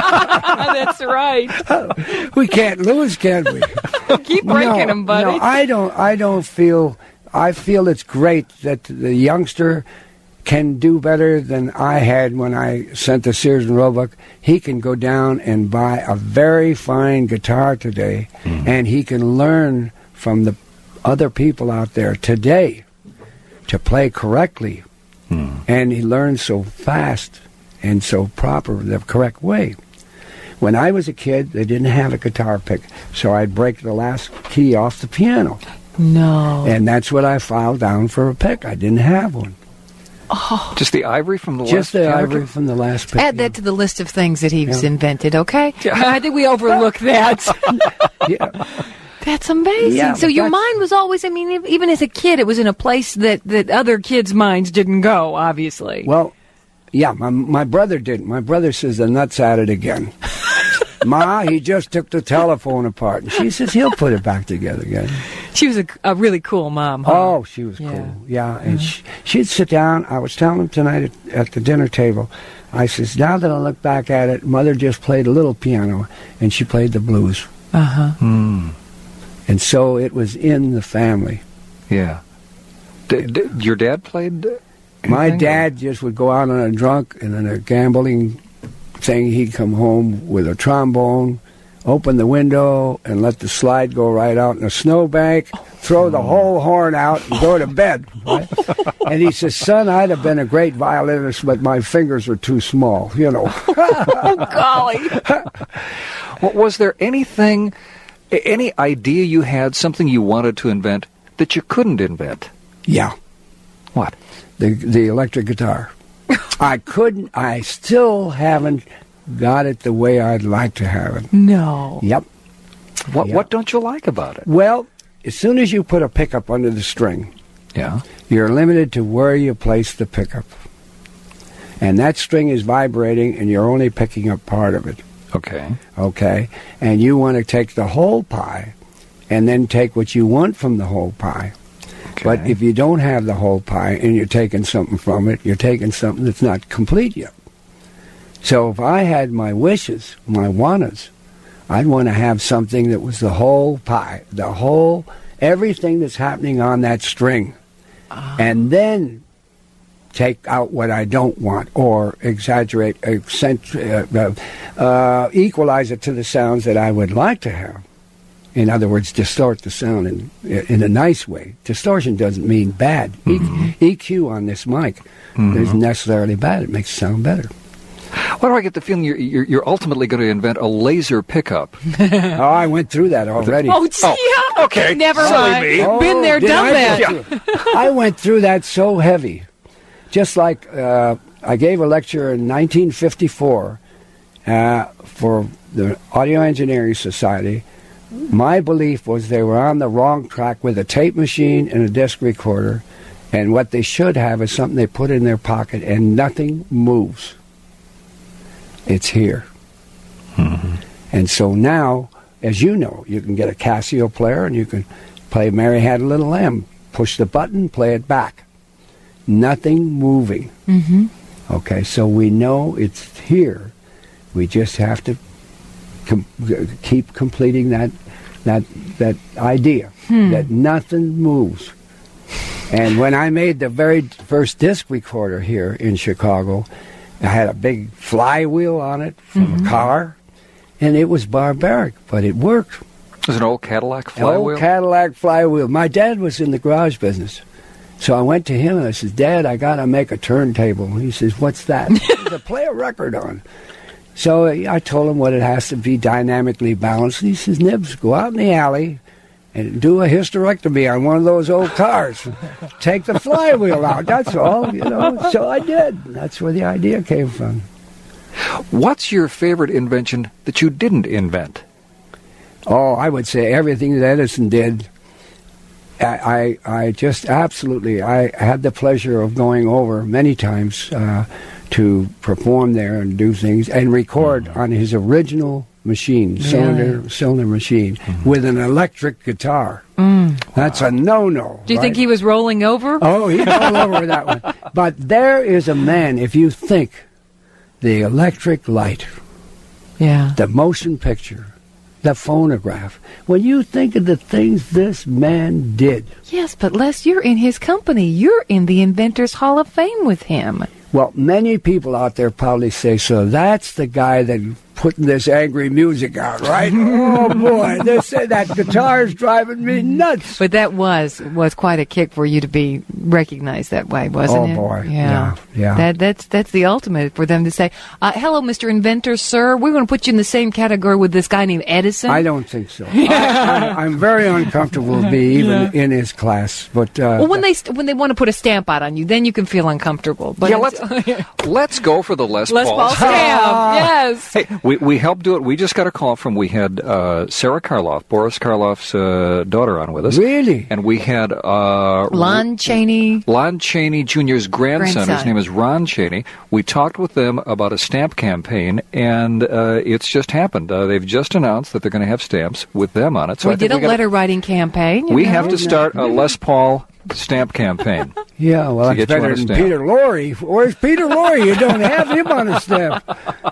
That's right. We can't lose, can we? Keep breaking them, buddy. No, I don't feel. I feel it's great that the youngster can do better than I had when I sent to Sears and Roebuck. He can go down and buy a very fine guitar today, and he can learn from the other people out there today to play correctly. And he learns so fast and so proper, the correct way. When I was a kid, they didn't have a guitar pick, so I'd break the last key off the piano. No. And that's what I filed down for a pick. I didn't have one. Oh. Just the ivory from the last Just the ivory from the last pick. Add that to the list of things that he's invented, okay? Yeah. I think we overlook that. Yeah. That's amazing. Yeah, so your mind was always, even as a kid, it was in a place that other kids' minds didn't go, obviously. Well, yeah, my brother didn't. My brother says the nut's at it again. Ma, he just took the telephone apart. And she says he'll put it back together again. She was a really cool mom, huh? Oh, she was cool. Yeah, and she'd sit down. I was telling him tonight at the dinner table, I says, now that I look back at it, Mother just played a little piano, and she played the blues. Uh-huh. And so it was in the family. Yeah. Your dad played anything? My dad just would go out on a drunk and on a gambling thing. He'd come home with a trombone, open the window, and let the slide go right out in a snowbank, throw the whole horn out, and go to bed. Right? And he says, son, I'd have been a great violinist, but my fingers were too small, Oh, golly. Was there anything, any idea you had, something you wanted to invent that you couldn't invent? Yeah. What? The electric guitar. I still haven't got it the way I'd like to have it. No. Yep. What don't you like about it? Well, as soon as you put a pickup under the string, yeah, you're limited to where you place the pickup. And that string is vibrating, and you're only picking up part of it. Okay. Okay? And you want to take the whole pie and then take what you want from the whole pie. Okay. But if you don't have the whole pie and you're taking something from it, you're taking something that's not complete yet. So if I had my wishes, my wantas, I'd want to have something that was the whole pie, everything that's happening on that string. And then take out what I don't want, or exaggerate, equalize it to the sounds that I would like to have. In other words, distort the sound in a nice way. Distortion doesn't mean bad. EQ on this mic isn't necessarily bad. It makes it sound better. Why do I get the feeling you're ultimately going to invent a laser pickup? Oh, I went through that already. Yeah. Okay. Never mind. Me. Been there, done that. I went through that so heavy. Just like I gave a lecture in 1954 for the Audio Engineering Society. My belief was they were on the wrong track with a tape machine and a disc recorder, and what they should have is something they put in their pocket and nothing moves. It's here. And so now, as you know, you can get a Casio player and you can play Mary Had a Little Lamb push the button, play it back. Nothing moving. Mm-hmm. Okay, so we know it's here. We just have to keep completing that idea that nothing moves. And when I made the very first disc recorder here in Chicago, I had a big flywheel on it from a car, and it was barbaric, but it worked. It was an old Cadillac flywheel? Old Cadillac flywheel. My dad was in the garage business. So I went to him and I said, Dad, I got to make a turntable. He says, what's that? To play a record on. So I told him what it has to be dynamically balanced. And he says, Nibs, go out in the alley and do a hysterectomy on one of those old cars. Take the flywheel out, that's all, you know. So I did. That's where the idea came from. What's your favorite invention that you didn't invent? Oh, I would say everything that Edison did. I just absolutely, I had the pleasure of going over many times to perform there and do things and record on his original machine, cylinder machine, with an electric guitar. That's a no-no. Do you think he was rolling over? Oh, he'd roll over with that one. But there is a man, if you think the electric light, the motion picture, the phonograph, when you think of the things this man did. Yes, but Les, you're in his company. You're in the Inventors Hall of Fame with him. Well, many people out there probably say, so that's the guy that putting this angry music out, right? Oh, boy, they say that guitar's driving me nuts. But that was quite a kick for you to be recognized that way, wasn't it? Oh, boy, yeah. That's the ultimate for them to say, hello, Mr. Inventor, sir, we're going to put you in the same category with this guy named Edison. I don't think so. I'm very uncomfortable to be even in his class. But well, when they want to put a stamp out on you, then you can feel uncomfortable. But let's go for the Les Paul stamp. Yes. Hey, we helped do it. We just got a call from, we had Sarah Karloff, Boris Karloff's daughter on with us. Really? And we had Lon Chaney Jr.'s grandson. His name is Ron Chaney. We talked with them about a stamp campaign, and it's just happened. They've just announced that they're going to have stamps with them on it. So we did a letter-writing campaign. We have to start a Les Paul stamp campaign. Yeah, well, that's better than Peter Lorre. Where's Peter Lorre? You don't have him on a stamp.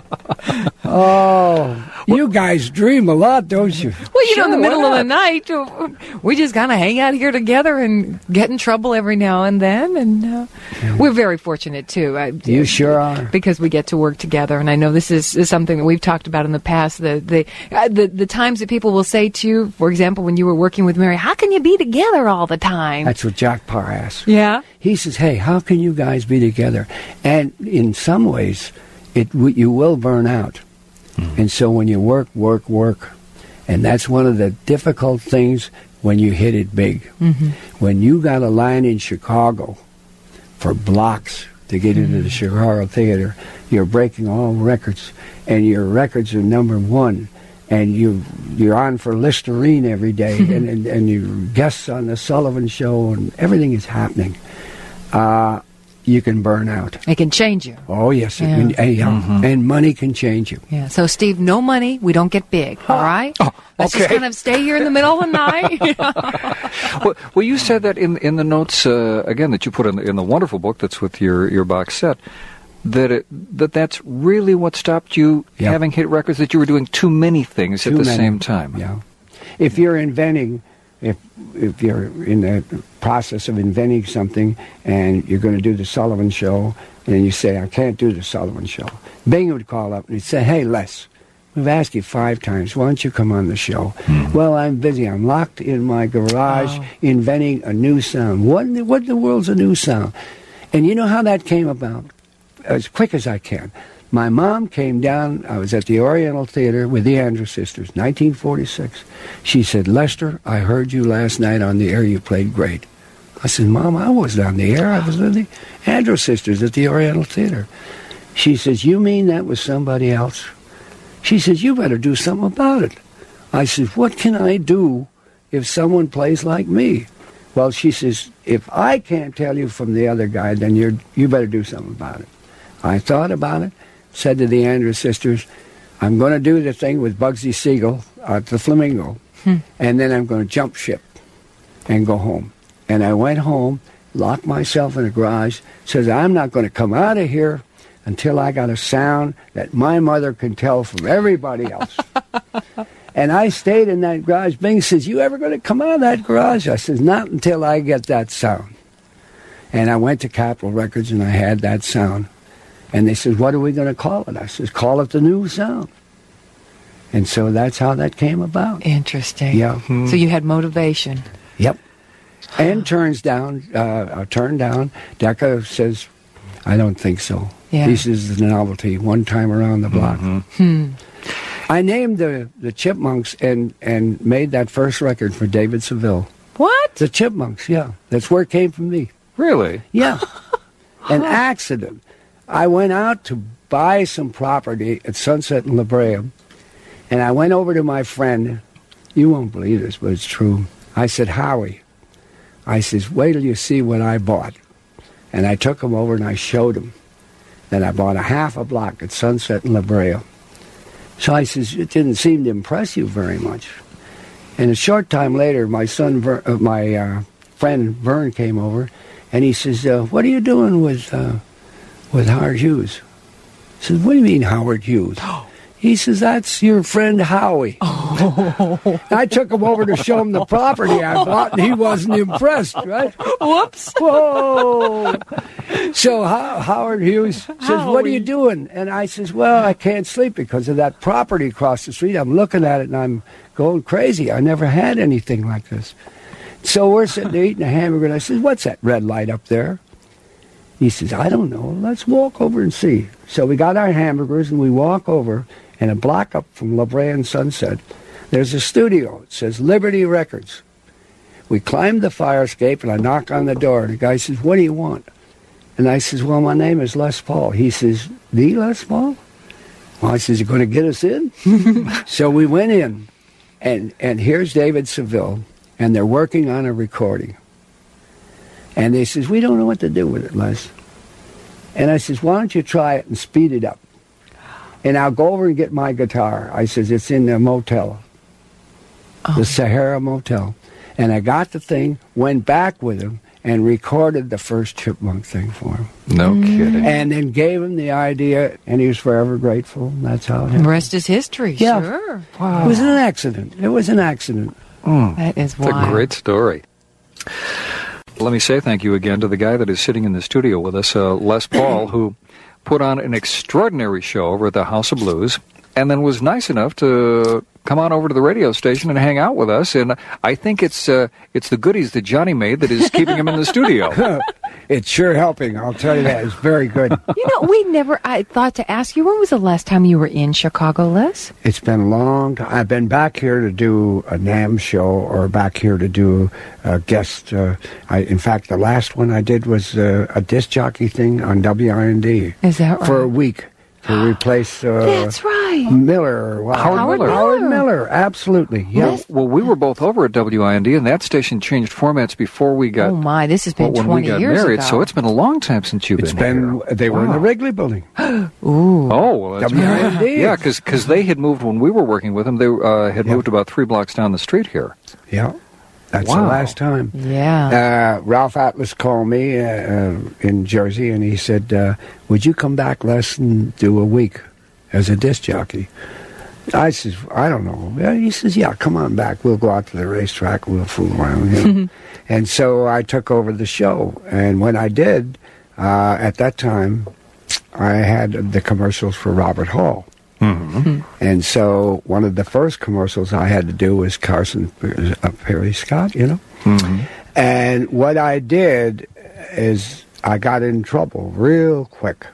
Oh, you guys dream a lot, don't you? Well, in the middle of the night, we just kind of hang out here together and get in trouble every now and then, and we're very fortunate, too. You sure are. Because we get to work together, and I know this is something that we've talked about in the past, the times that people will say to you, for example, when you were working with Mary, how can you be together all the time? That's what Jack Parr asked. Yeah? He says, hey, how can you guys be together? And in some ways, you will burn out. And so when you work, and that's one of the difficult things when you hit it big. When you got a line in Chicago for blocks to get into the Chicago Theater, you're breaking all records, and your records are number one, and you're on for Listerine every day, and you're guests on the Sullivan Show, and everything is happening. You can burn out. It can change you. Oh, yes. And money can change you. Yeah. So, Steve, no money, we don't get big, all right? Oh, Let's just kind of stay here in the middle of the night. Well, you said that in the notes, again, that you put in the wonderful book that's with your box set, that's really what stopped you having hit records, that you were doing too many things at the same time. Yeah. If you're inventing... If you're in the process of inventing something and you're going to do the Sullivan Show, and you say, I can't do the Sullivan Show, Bing would call up and he'd say, hey, Les, we've asked you 5 times, why don't you come on the show? Well, I'm busy. I'm locked in my garage inventing a new sound. What in the world's a new sound? And you know how that came about? As quick as I can. My mom came down, I was at the Oriental Theater with the Andrews Sisters, 1946. She said, Lester, I heard you last night on the air, you played great. I said, Mom, I wasn't on the air, I was with the Andrews Sisters at the Oriental Theater. She says, you mean that was somebody else? She says, you better do something about it. I said, what can I do if someone plays like me? Well, she says, if I can't tell you from the other guy, then you better do something about it. I thought about it. Said to the Andrews Sisters, I'm going to do the thing with Bugsy Siegel at the Flamingo, and then I'm going to jump ship and go home. And I went home, locked myself in a garage, says, I'm not going to come out of here until I got a sound that my mother can tell from everybody else. And I stayed in that garage. Bing says, you ever going to come out of that garage? I says, not until I get that sound. And I went to Capitol Records and I had that sound. And they said, what are we going to call it? I says, call it the new sound. And so that's how that came about. Interesting. Yeah. So you had motivation. Yep. And turned down. Decca says, I don't think so. Yeah. This is the novelty, one time around the block. I named the Chipmunks and made that first record for David Seville. What? The Chipmunks, yeah. That's where it came from me. Really? Yeah. An accident. I went out to buy some property at Sunset and La Brea, and I went over to my friend. You won't believe this, but it's true. I said, Howie, I says, wait till you see what I bought. And I took him over and I showed him. Then I bought a half a block at Sunset and La Brea. So I says, it didn't seem to impress you very much. And a short time later, my friend Vern came over, and he says, what are you doing with Howard Hughes? I says, what do you mean Howard Hughes? He says, that's your friend Howie. I took him over to show him the property I bought, and he wasn't impressed, right? Whoops. Whoa. So Howard Hughes says, what are you doing? And I says, well, I can't sleep because of that property across the street. I'm looking at it, and I'm going crazy. I never had anything like this. So we're sitting there eating a hamburger, and I says, what's that red light up there? He says, I don't know. Let's walk over and see. So we got our hamburgers, and we walk over, and a block up from La Brea and Sunset, there's a studio. It says Liberty Records. We climbed the fire escape, and I knock on the door. The guy says, what do you want? And I says, well, my name is Les Paul. He says, the Les Paul? Well, I says, you going to get us in? So we went in, and here's David Seville, and they're working on a recording. And they says, we don't know what to do with it, Les. And I says, why don't you try it and speed it up? And I'll go over and get my guitar. I says, it's in the motel, the Sahara Motel. And I got the thing, went back with him, and recorded the first Chipmunk thing for him. No kidding. And then gave him the idea, and he was forever grateful. And that's how it happened. The rest is history. Yeah. Sure. Wow. It was an accident. It was an accident. That is It's wild. a great story. Let me say thank you again to the guy that is sitting in the studio with us, Les Paul, who put on an extraordinary show over at the House of Blues, and then was nice enough to come on over to the radio station and hang out with us. And I think it's the goodies that Johnny made that is keeping him in the studio. It's sure helping, I'll tell you that. It's very good. I thought to ask you, when was the last time you were in Chicago, Les? It's been a long time. I've been back here to do a NAMM show or back here to do a guest. In fact, the last one I did was a disc jockey thing on WIND. Is that right? For a week to replace That's right. Miller. Wow. Howard Miller. Howard Miller, absolutely. Yeah. Well, we were both over at WIND, and that station changed formats before we got. Oh my, this has been when 20 we got years married, ago. so it's been a long time since you've It's been here. They were in the Wrigley Building. Ooh. Oh, well, that's WIND. Yeah, because they had moved when we were working with them. They had moved about 3 blocks down the street here. Yeah. That's the Wow. last time. Yeah. Ralph Atlas called me in Jersey, and he said, would you come back, Les, and do a week as a disc jockey? I says, I don't know. He says, yeah, come on back. We'll go out to the racetrack. We'll fool around. You know? And so I took over the show. And when I did, at that time, I had the commercials for Robert Hall. Mm-hmm. And so one of the first commercials I had to do was Carson Perry Scott, you know. Mm-hmm. And what I did is I got in trouble real quick.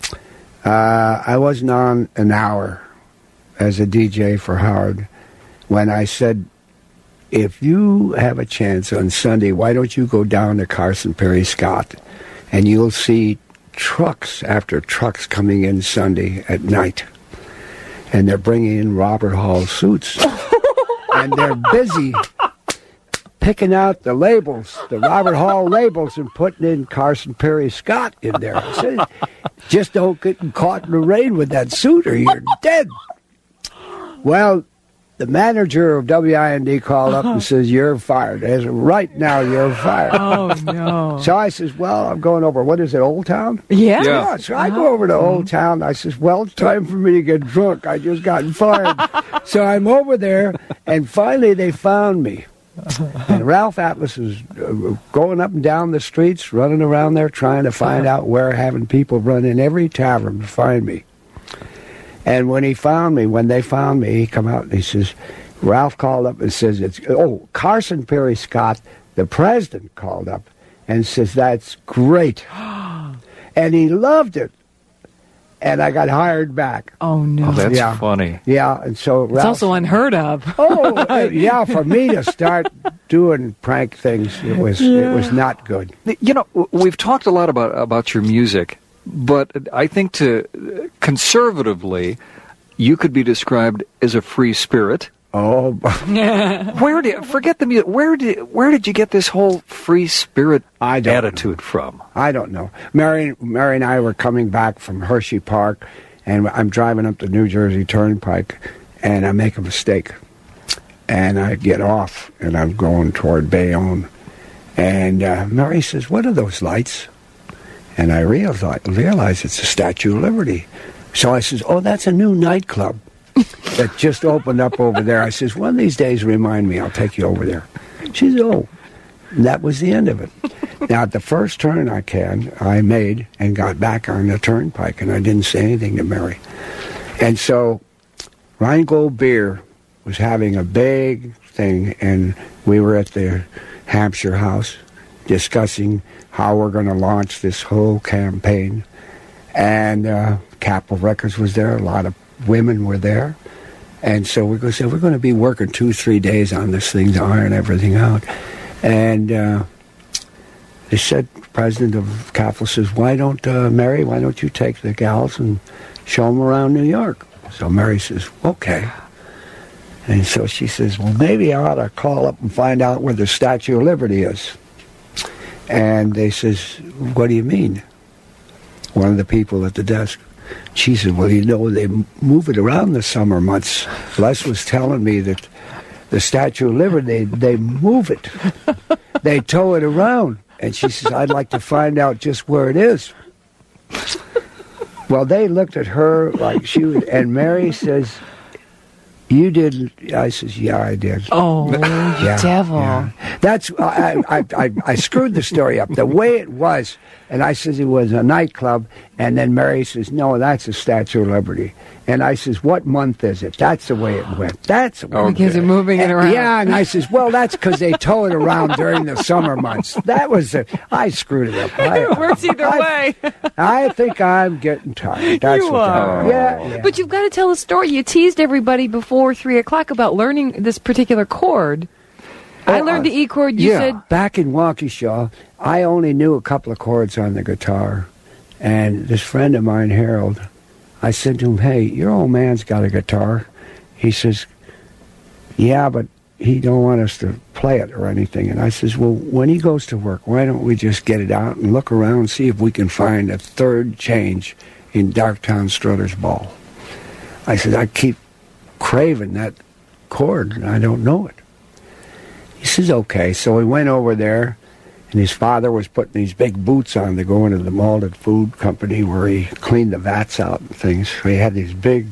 I wasn't on an hour as a DJ for Howard when I said, if you have a chance on Sunday, why don't you go down to Carson Perry Scott and you'll see trucks after trucks coming in Sunday at night. And they're bringing in Robert Hall suits. And they're busy picking out the labels, the Robert Hall labels, and putting in Carson Perry Scott in there. I said, just don't get caught in the rain with that suit or you're dead. Well, the manager of WIND called up and says, "You're fired." I said, "Right now, you're fired." Oh, no. So I says, "Well, I'm going over, what is it, Old Town?" Yeah. Yeah, so I go over to Old Town. I says, "Well, it's time for me to get drunk. I just gotten fired." So I'm over there, and finally they found me. And Ralph Atlas was going up and down the streets, running around there, trying to find out where, having people run in every tavern to find me. And when they found me, he come out and he says, Ralph called up and says, Carson Perry Scott, the president, called up and says, "That's great." And he loved it. And I got hired back. Oh, no. Oh, that's funny. Yeah, and so Ralph... It's also unheard of. Yeah, for me to start doing prank things, it was not good. You know, we've talked a lot about your music, but I think conservatively, you could be described as a free spirit. Oh, Forget the music. Where did you get this whole free spirit attitude from? I don't know. Mary and I were coming back from Hershey Park, and I'm driving up the New Jersey Turnpike, and I make a mistake. And I get off, and I'm going toward Bayonne. And Mary says, "What are those lights?" And I realize it's the Statue of Liberty. So I says, "Oh, that's a new nightclub that just opened up over there." I says, "One of these days, remind me, I'll take you over there." She says, "Oh." And that was the end of it. Now, at the first turn I made and got back on the turnpike, and I didn't say anything to Mary. And so Rheingold Beer was having a big thing, and we were at the Hampshire House discussing how we're going to launch this whole campaign. And Capitol Records was there. A lot of women were there. And so we're going to be working 2-3 days on this thing to iron everything out. And they said, the president of Capitol says, Mary, why don't you take the gals and show them around New York? So Mary says, "Okay." And so she says, "Well, maybe I ought to call up and find out where the Statue of Liberty is." And they says, "What do you mean?" One of the people at the desk. She said, "Well, they move it around the summer months. Les was telling me that the Statue of Liberty, they move it. They tow it around." And she says, "I'd like to find out just where it is." Well, they looked at her like she was, and Mary says, "You didn't?" I says, "Yeah, I did." Oh, you devil. Yeah. That's, I screwed the story up. The way it was, and I says it was a nightclub, and then Mary says, "No, that's the Statue of Liberty." And I says, "What month is it?" That's the way it went. That's the way Because they're moving it around. Yeah, and I says, "Well, that's because they tow it around during the summer months." That was I screwed it up. It works either way. I think I'm getting tired. That's You what are. Yeah. But you've got to tell a story. You teased everybody before 3 o'clock about learning this particular chord. I learned the E chord. You said back in Waukesha, I only knew a couple of chords on the guitar, and this friend of mine, Harold, I said to him, "Hey, your old man's got a guitar." He says, "Yeah, but he don't want us to play it or anything." And I says, "Well, when he goes to work, why don't we just get it out and look around and see if we can find a third change in Darktown Strutter's Ball?" I said, "I keep craving that chord, and I don't know it." He says, "Okay." So we went over there, and his father was putting these big boots on to go into the malted food company where he cleaned the vats out and things. So he had these big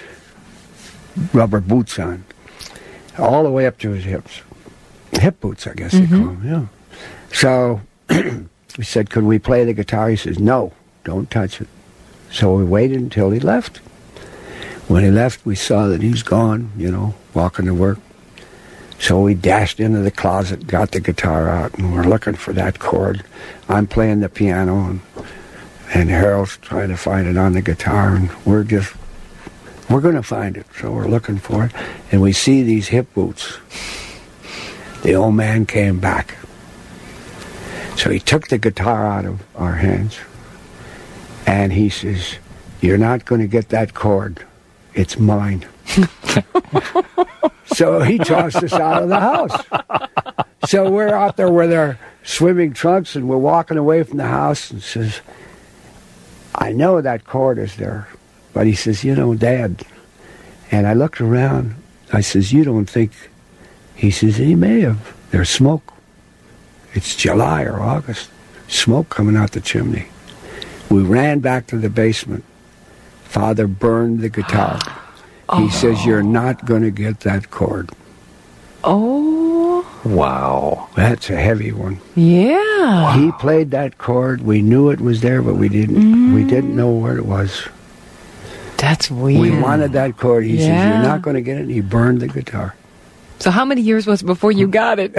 rubber boots on, all the way up to his hips. Hip boots, I guess they call them, yeah. So we said, "Could we play the guitar?" He says, "No, don't touch it." So we waited until he left. When he left, we saw that he's gone, walking to work. So we dashed into the closet, got the guitar out, and we're looking for that chord. I'm playing the piano, and Harold's trying to find it on the guitar, and we're going to find it. So we're looking for it, and we see these hip boots. The old man came back. So he took the guitar out of our hands, and he says, "You're not going to get that chord. It's mine." So he tossed us out of the house. So we're out there with our swimming trunks, and we're walking away from the house, and says, "I know that chord is there." But he says, "Dad." And I looked around. I says, you don't think... He says, he may have. There's smoke. It's July or August. Smoke coming out the chimney. We ran back to the basement. Father burned the guitar. He says, you're not going to get that chord. Oh. Wow. That's a heavy one. Yeah. He played that chord. We knew it was there, but we didn't know where it was. That's weird. We wanted that chord. He says, you're not going to get it. And he burned the guitar. So how many years was it before you got it?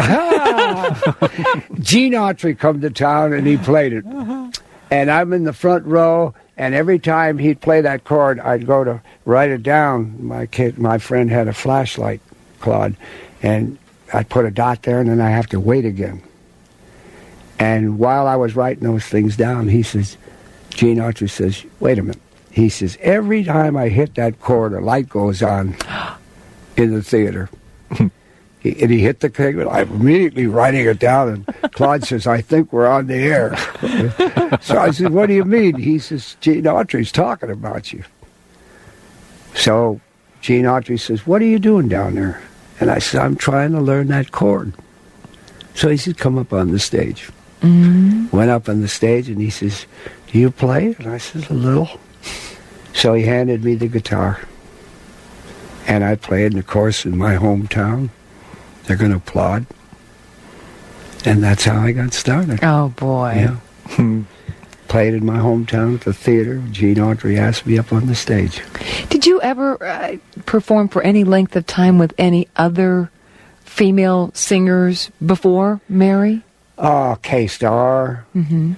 Gene Autry come to town and he played it. And I'm in the front row, and every time he'd play that chord, I'd go to write it down. My friend had a flashlight, Claude, and I'd put a dot there, and then I have to wait again. And while I was writing those things down, he says, Gene Autry says, wait a minute. He says, every time I hit that chord, a light goes on in the theater. And he hit the thing, and I'm immediately writing it down, and Claude says, I think we're on the air. So I said, what do you mean? He says, Gene Autry's talking about you. So Gene Autry says, what are you doing down there? And I said, I'm trying to learn that chord. So he said, come up on the stage. Went up on the stage, and he says, do you play? And I said, a little. So he handed me the guitar. And I played, and of course, in my hometown, they're going to applaud. And that's how I got started. Oh, boy. Yeah. Played in my hometown at the theater. Gene Autry asked me up on the stage. Did you ever perform for any length of time with any other female singers before Mary? K-Star.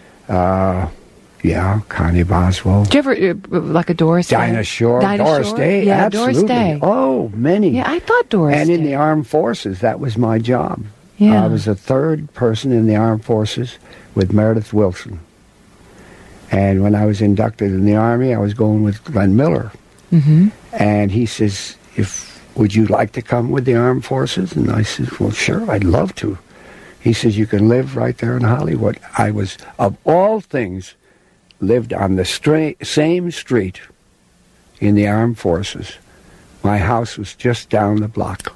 Yeah, Connie Boswell. Did you ever, like a Doris Day? Dinah Shore. Doris Day, yeah, absolutely. Doris Day. Oh, many. Yeah, I thought Doris And Day. in the armed forces, that was my job. Yeah. I was the third person in the armed forces with Meredith Wilson. And when I was inducted in the Army, I was going with Glenn Miller. And he says, would you like to come with the armed forces? And I said, well, sure, I'd love to. He says, you can live right there in Hollywood. I was, of all things, lived on the same street in the armed forces. My house was just down the block.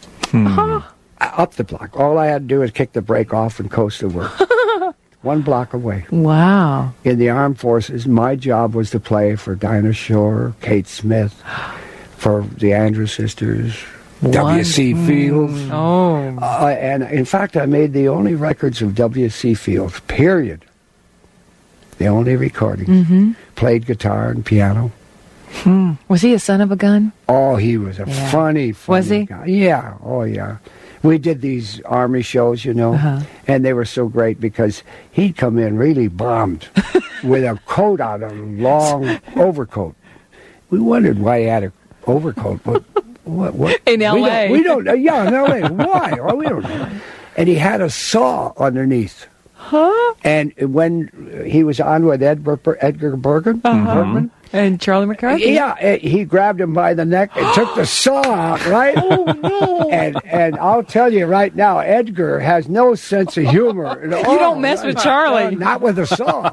Up the block. All I had to do was kick the brake off and coast to work. 1 block away. Wow. In the armed forces, my job was to play for Dinah Shore, Kate Smith, for the Andrews Sisters, W.C. Fields. And in fact, I made the only records of W.C. Fields, period. The only recordings. Played guitar and piano. Was he a son of a gun? Oh, he was a funny Was he? guy. Yeah, oh yeah. We did these Army shows, you know, and they were so great because he'd come in really bombed with a coat on, a long overcoat. We wondered why he had an overcoat, but what? In L.A. We don't yeah, in L.A. Why? Oh, we don't know. And he had a saw underneath. And when he was on with Edgar Bergman, and Charlie McCarthy. Yeah, he grabbed him by the neck and took the saw out, right? Oh, no. And I'll tell you right now, Edgar has no sense of humor. You don't mess with Charlie. Not with a saw.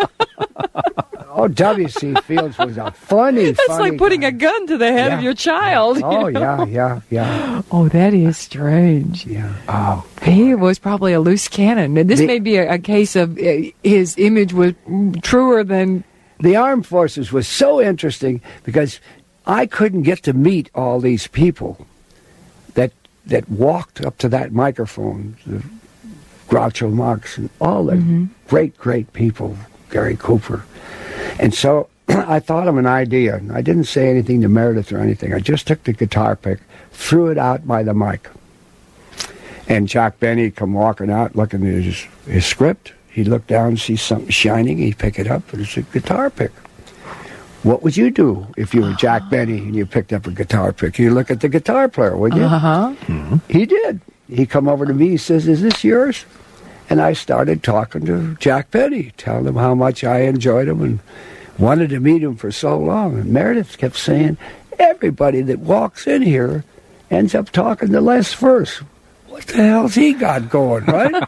Oh, W.C. Fields was a funny That's like putting guy. a gun to the head of your child. Oh, yeah. Oh, that is strange. Yeah. Oh, he was probably a loose cannon. And this may be a case of his image was truer than... The armed forces was so interesting because I couldn't get to meet all these people that walked up to that microphone, the Groucho Marx and all the great people, Gary Cooper. And so I thought of an idea. I didn't say anything to Meredith or anything. I just took the guitar pick, threw it out by the mic. And Jack Benny come walking out looking at his script. He'd look down, see something shining, he'd pick it up, and it's a guitar pick. What would you do if you were Jack Benny and you picked up a guitar pick? You'd look at the guitar player, wouldn't you? He did. He come over to me, he says, is this yours? And I started talking to Jack Benny, telling him how much I enjoyed him and wanted to meet him for so long. And Meredith kept saying, everybody that walks in here ends up talking to Les first. What the hell's he got going, right?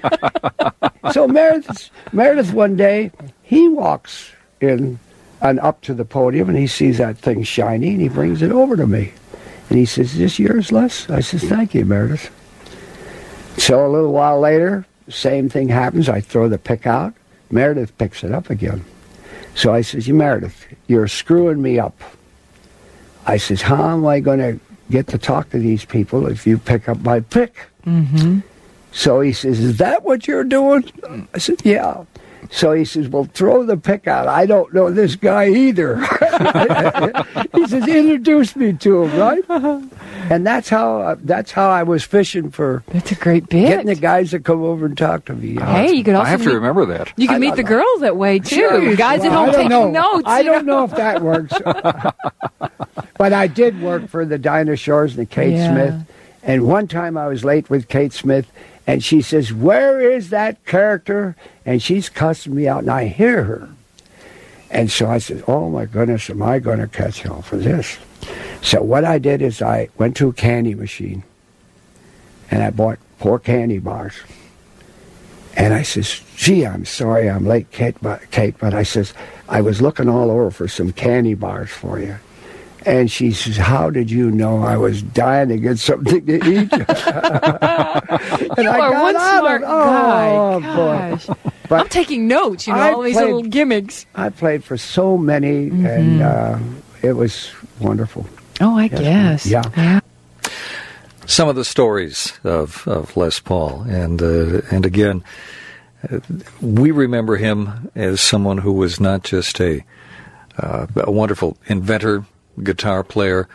So Meredith one day, he walks in and up to the podium, and he sees that thing shiny, and he brings it over to me. And he says, "Is this yours, Les?" I says, "Thank you, Meredith." So a little while later, same thing happens. I throw the pick out. Meredith picks it up again. So I says, Meredith, you're screwing me up. I says, how am I going to get to talk to these people if you pick up my pick? Mm-hmm. So he says, is that what you're doing? I said, yeah. So he says, well, throw the pick out. I don't know this guy either. He says, introduce me to him, right? And that's how I was fishing for. That's a great bit. Getting the guys to come over and talk to me. Hey, you could also I have to remember that. You can meet the girls that way too. Sure, Guys at home taking notes. I don't know if that works. But I did work for the Dinah Shores and Kate Smith. And one time I was late with Kate Smith, and she says, where is that character? And she's cussing me out, and I hear her. And so I said, oh, my goodness, am I going to catch hell for this? So what I did is I went to a candy machine, and I bought 4 candy bars. And I says, gee, I'm sorry I'm late, Kate, but I says, I was looking all over for some candy bars for you. And she says, how did you know I was dying to get something to eat? And I got one smart guy. Oh, Gosh. boy. But I'm taking notes, all these little gimmicks. I played for so many, and it was wonderful. Oh, I guess. Yeah. Some of the stories of Les Paul, and again, we remember him as someone who was not just a wonderful inventor, guitar player,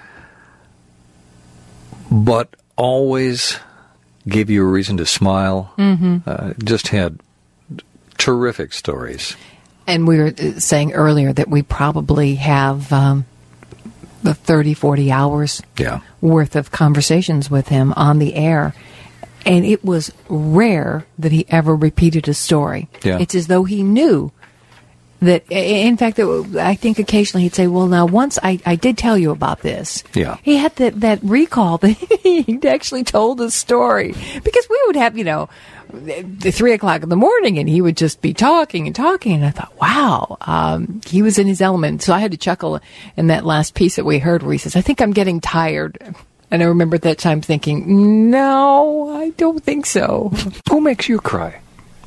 but always gave you a reason to smile. Just had terrific stories. And we were saying earlier that we probably have the 30, 40 hours worth of conversations with him on the air. And it was rare that he ever repeated a story. Yeah. It's as though he knew that, in fact, I think occasionally he'd say, well, now, once I did tell you about this. Yeah. He had that recall that he'd actually told a story. Because we would have, the 3 o'clock in the morning, and he would just be talking. And I thought, wow, he was in his element. So I had to chuckle in that last piece that we heard where he says, I think I'm getting tired. And I remember at that time thinking, no, I don't think so. Who makes you cry?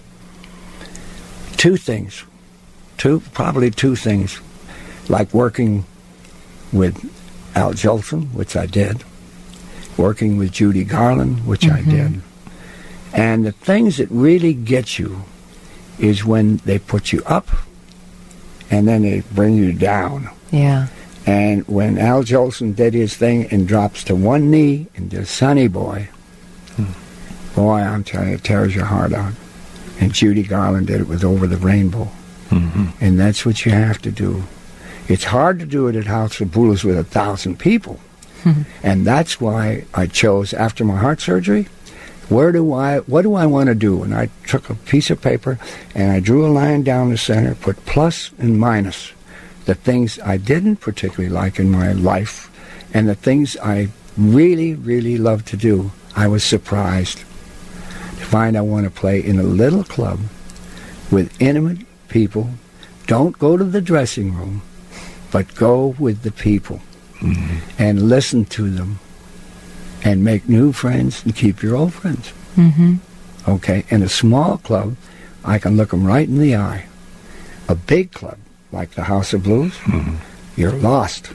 2 things. Probably two things. Like working with Al Jolson, which I did. Working with Judy Garland, which I did. And the things that really get you is when they put you up and then they bring you down. Yeah. And when Al Jolson did his thing and drops to one knee and does Sonny Boy, boy, I'm telling you, it tears your heart out. And Judy Garland did it with Over the Rainbow. And that's what you have to do. It's hard to do it at House of Blues with 1,000 people. And that's why I chose, after my heart surgery, what do I want to do? And I took a piece of paper and I drew a line down the center, put plus and minus, the things I didn't particularly like in my life and the things I really, really love to do. I was surprised to find I want to play in a little club with intimate people. Don't go to the dressing room, but go with the people and listen to them and make new friends and keep your old friends. Okay, in a small club, I can look them right in the eye. A big club, like the House of Blues, you're lost.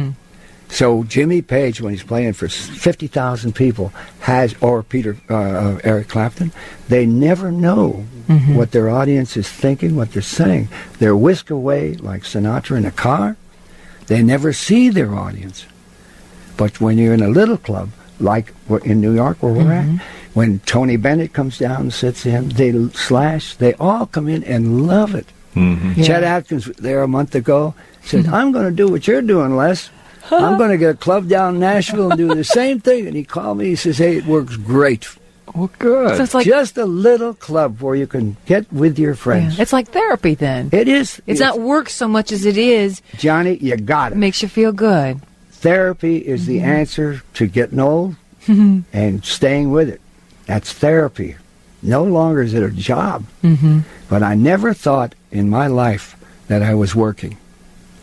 So Jimmy Page, when he's playing for 50,000 people, or Eric Clapton, they never know what their audience is thinking, what they're saying. They're whisked away like Sinatra in a car. They never see their audience. But when you're in a little club, like in New York where we're at, when Tony Bennett comes down and sits in, they all come in and love it. Chet Atkins was there a month ago, said, I'm going to do what you're doing, Les. I'm going to get a club down in Nashville and do the same thing. And he called me, he says, hey, it works great. Well, good. So it's like just a little club where you can get with your friends. It's like therapy then. It is. It's not work so much as it is. Johnny, you got it. Makes you feel good. Therapy is the answer to getting old and staying with it. That's therapy. No longer is it a job. But I never thought in my life that I was working.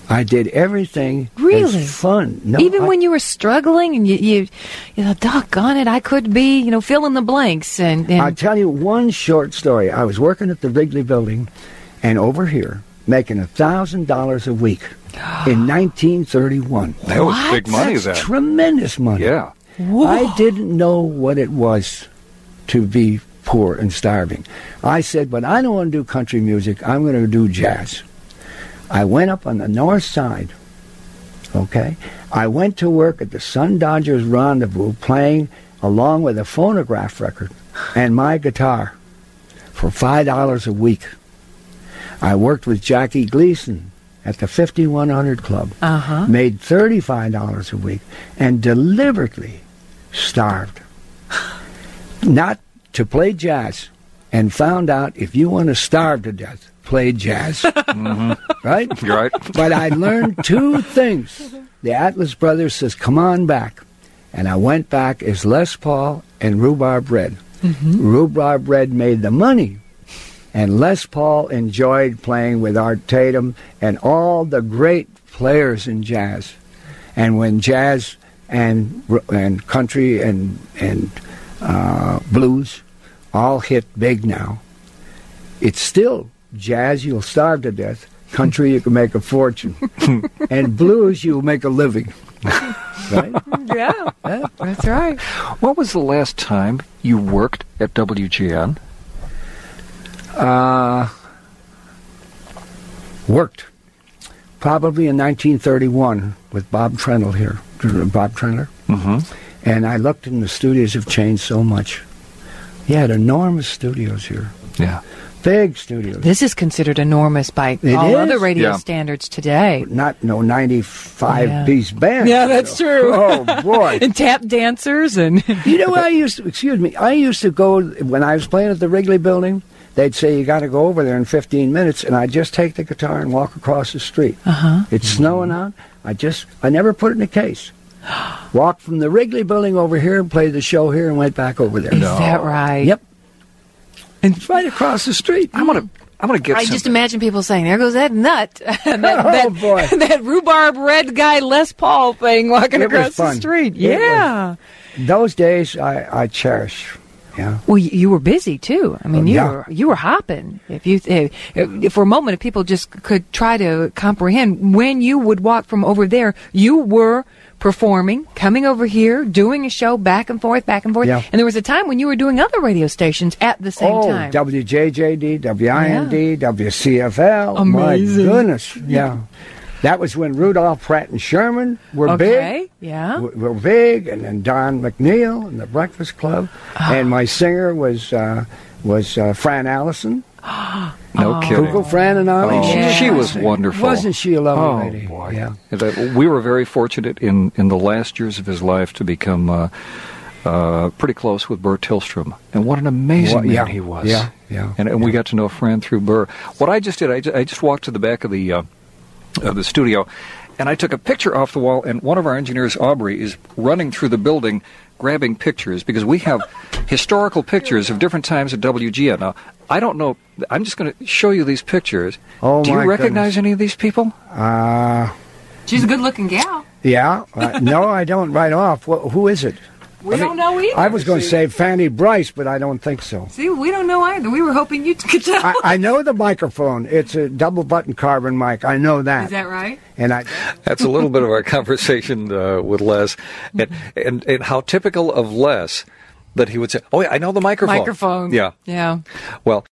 I did everything Really? as fun. No, Even when you were struggling and you know, doggone it, I could be, you know, fill in the blanks. And I'll tell you one short story. I was working at the Wrigley Building and over here making $1,000 a week in 1931. That was big money That's then. tremendous money. Yeah. I didn't know what it was to be poor and starving. I said, but I don't want to do country music. I'm going to do jazz. I went up on the north side, okay? I went to work at the Sun Dodgers Rendezvous playing along with a phonograph record and my guitar for $5 a week. I worked with Jackie Gleason at the 5100 Club, made $35 a week, and deliberately starved. Not to play jazz, and found out if you want to starve to death, play jazz. Right? You're right. But I learned two things. The Atlas Brothers says, come on back. And I went back as Les Paul and Rhubarb Red. Rhubarb Red made the money. And Les Paul enjoyed playing with Art Tatum and all the great players in jazz. And when jazz and country and blues all hit big now, it's still jazz, you'll starve to death. Country, you can make a fortune. And blues, you'll make a living. Right? yeah, that's right. What was the last time you worked at WGN? Worked. Probably in 1931 with Bob Trendle here. Bob Trendler. And I looked and the studios have changed so much. He had enormous studios here. Yeah. Big studios. This is considered enormous by all is? other radio Yeah. standards today. Not no 95-piece band. Yeah, that's true. Oh, boy. And tap dancers and... You know, I used to go, when I was playing at the Wrigley Building, they'd say, you got to go over there in 15 minutes, and I'd just take the guitar and walk across the street. It's snowing out. I never put it in a case. Walked from the Wrigley Building over here and played the show here and went back over there. Is that right? Yep. And it's right across the street. I'm gonna get. I something. just imagine people saying, "There goes that nut, Oh, boy. that rhubarb red guy Les Paul thing walking It was across the fun. street." It Yeah. Those days I cherish. Yeah. Well, you were busy too. I mean, yeah. you were hopping. If for a moment, if people just could try to comprehend when you would walk from over there, you were performing, coming over here, doing a show back and forth, Yeah. and there was a time when you were doing other radio stations at the same time. WJJD, WIND, WCFL. Amazing. My goodness. Yeah. That was when Rudolph, Pratt, and Sherman were big. Yeah. Were big, and then Don McNeil and the Breakfast Club. And my singer was Fran Allison. No kidding. Google Fran and Ollie. Oh, she was wonderful. Wasn't she a lovely lady? Boy. Yeah. We were very fortunate in the last years of his life to become pretty close with Burr Tillstrom. And what an amazing man he was. Yeah, yeah. And we got to know Fran through Burr. What I just did, I just walked to the back of the studio, and I took a picture off the wall, and one of our engineers, Aubrey, is running through the building grabbing pictures, because we have historical pictures of different times at WGN. Now, I don't know, I'm just going to show you these pictures. Oh, Do you my recognize any of these people? She's a good-looking gal. Yeah. No, I don't right off. Who is it? We don't know either. I was going to say Fanny Bryce, but I don't think so. See, we don't know either. We were hoping you could tell. I know the microphone. It's a double-button carbon mic. I know that. Is that right? And That's a little bit of our conversation with Les, and how typical of Les that he would say, "Oh, yeah, I know the microphone." Microphone. Yeah. Yeah. Well.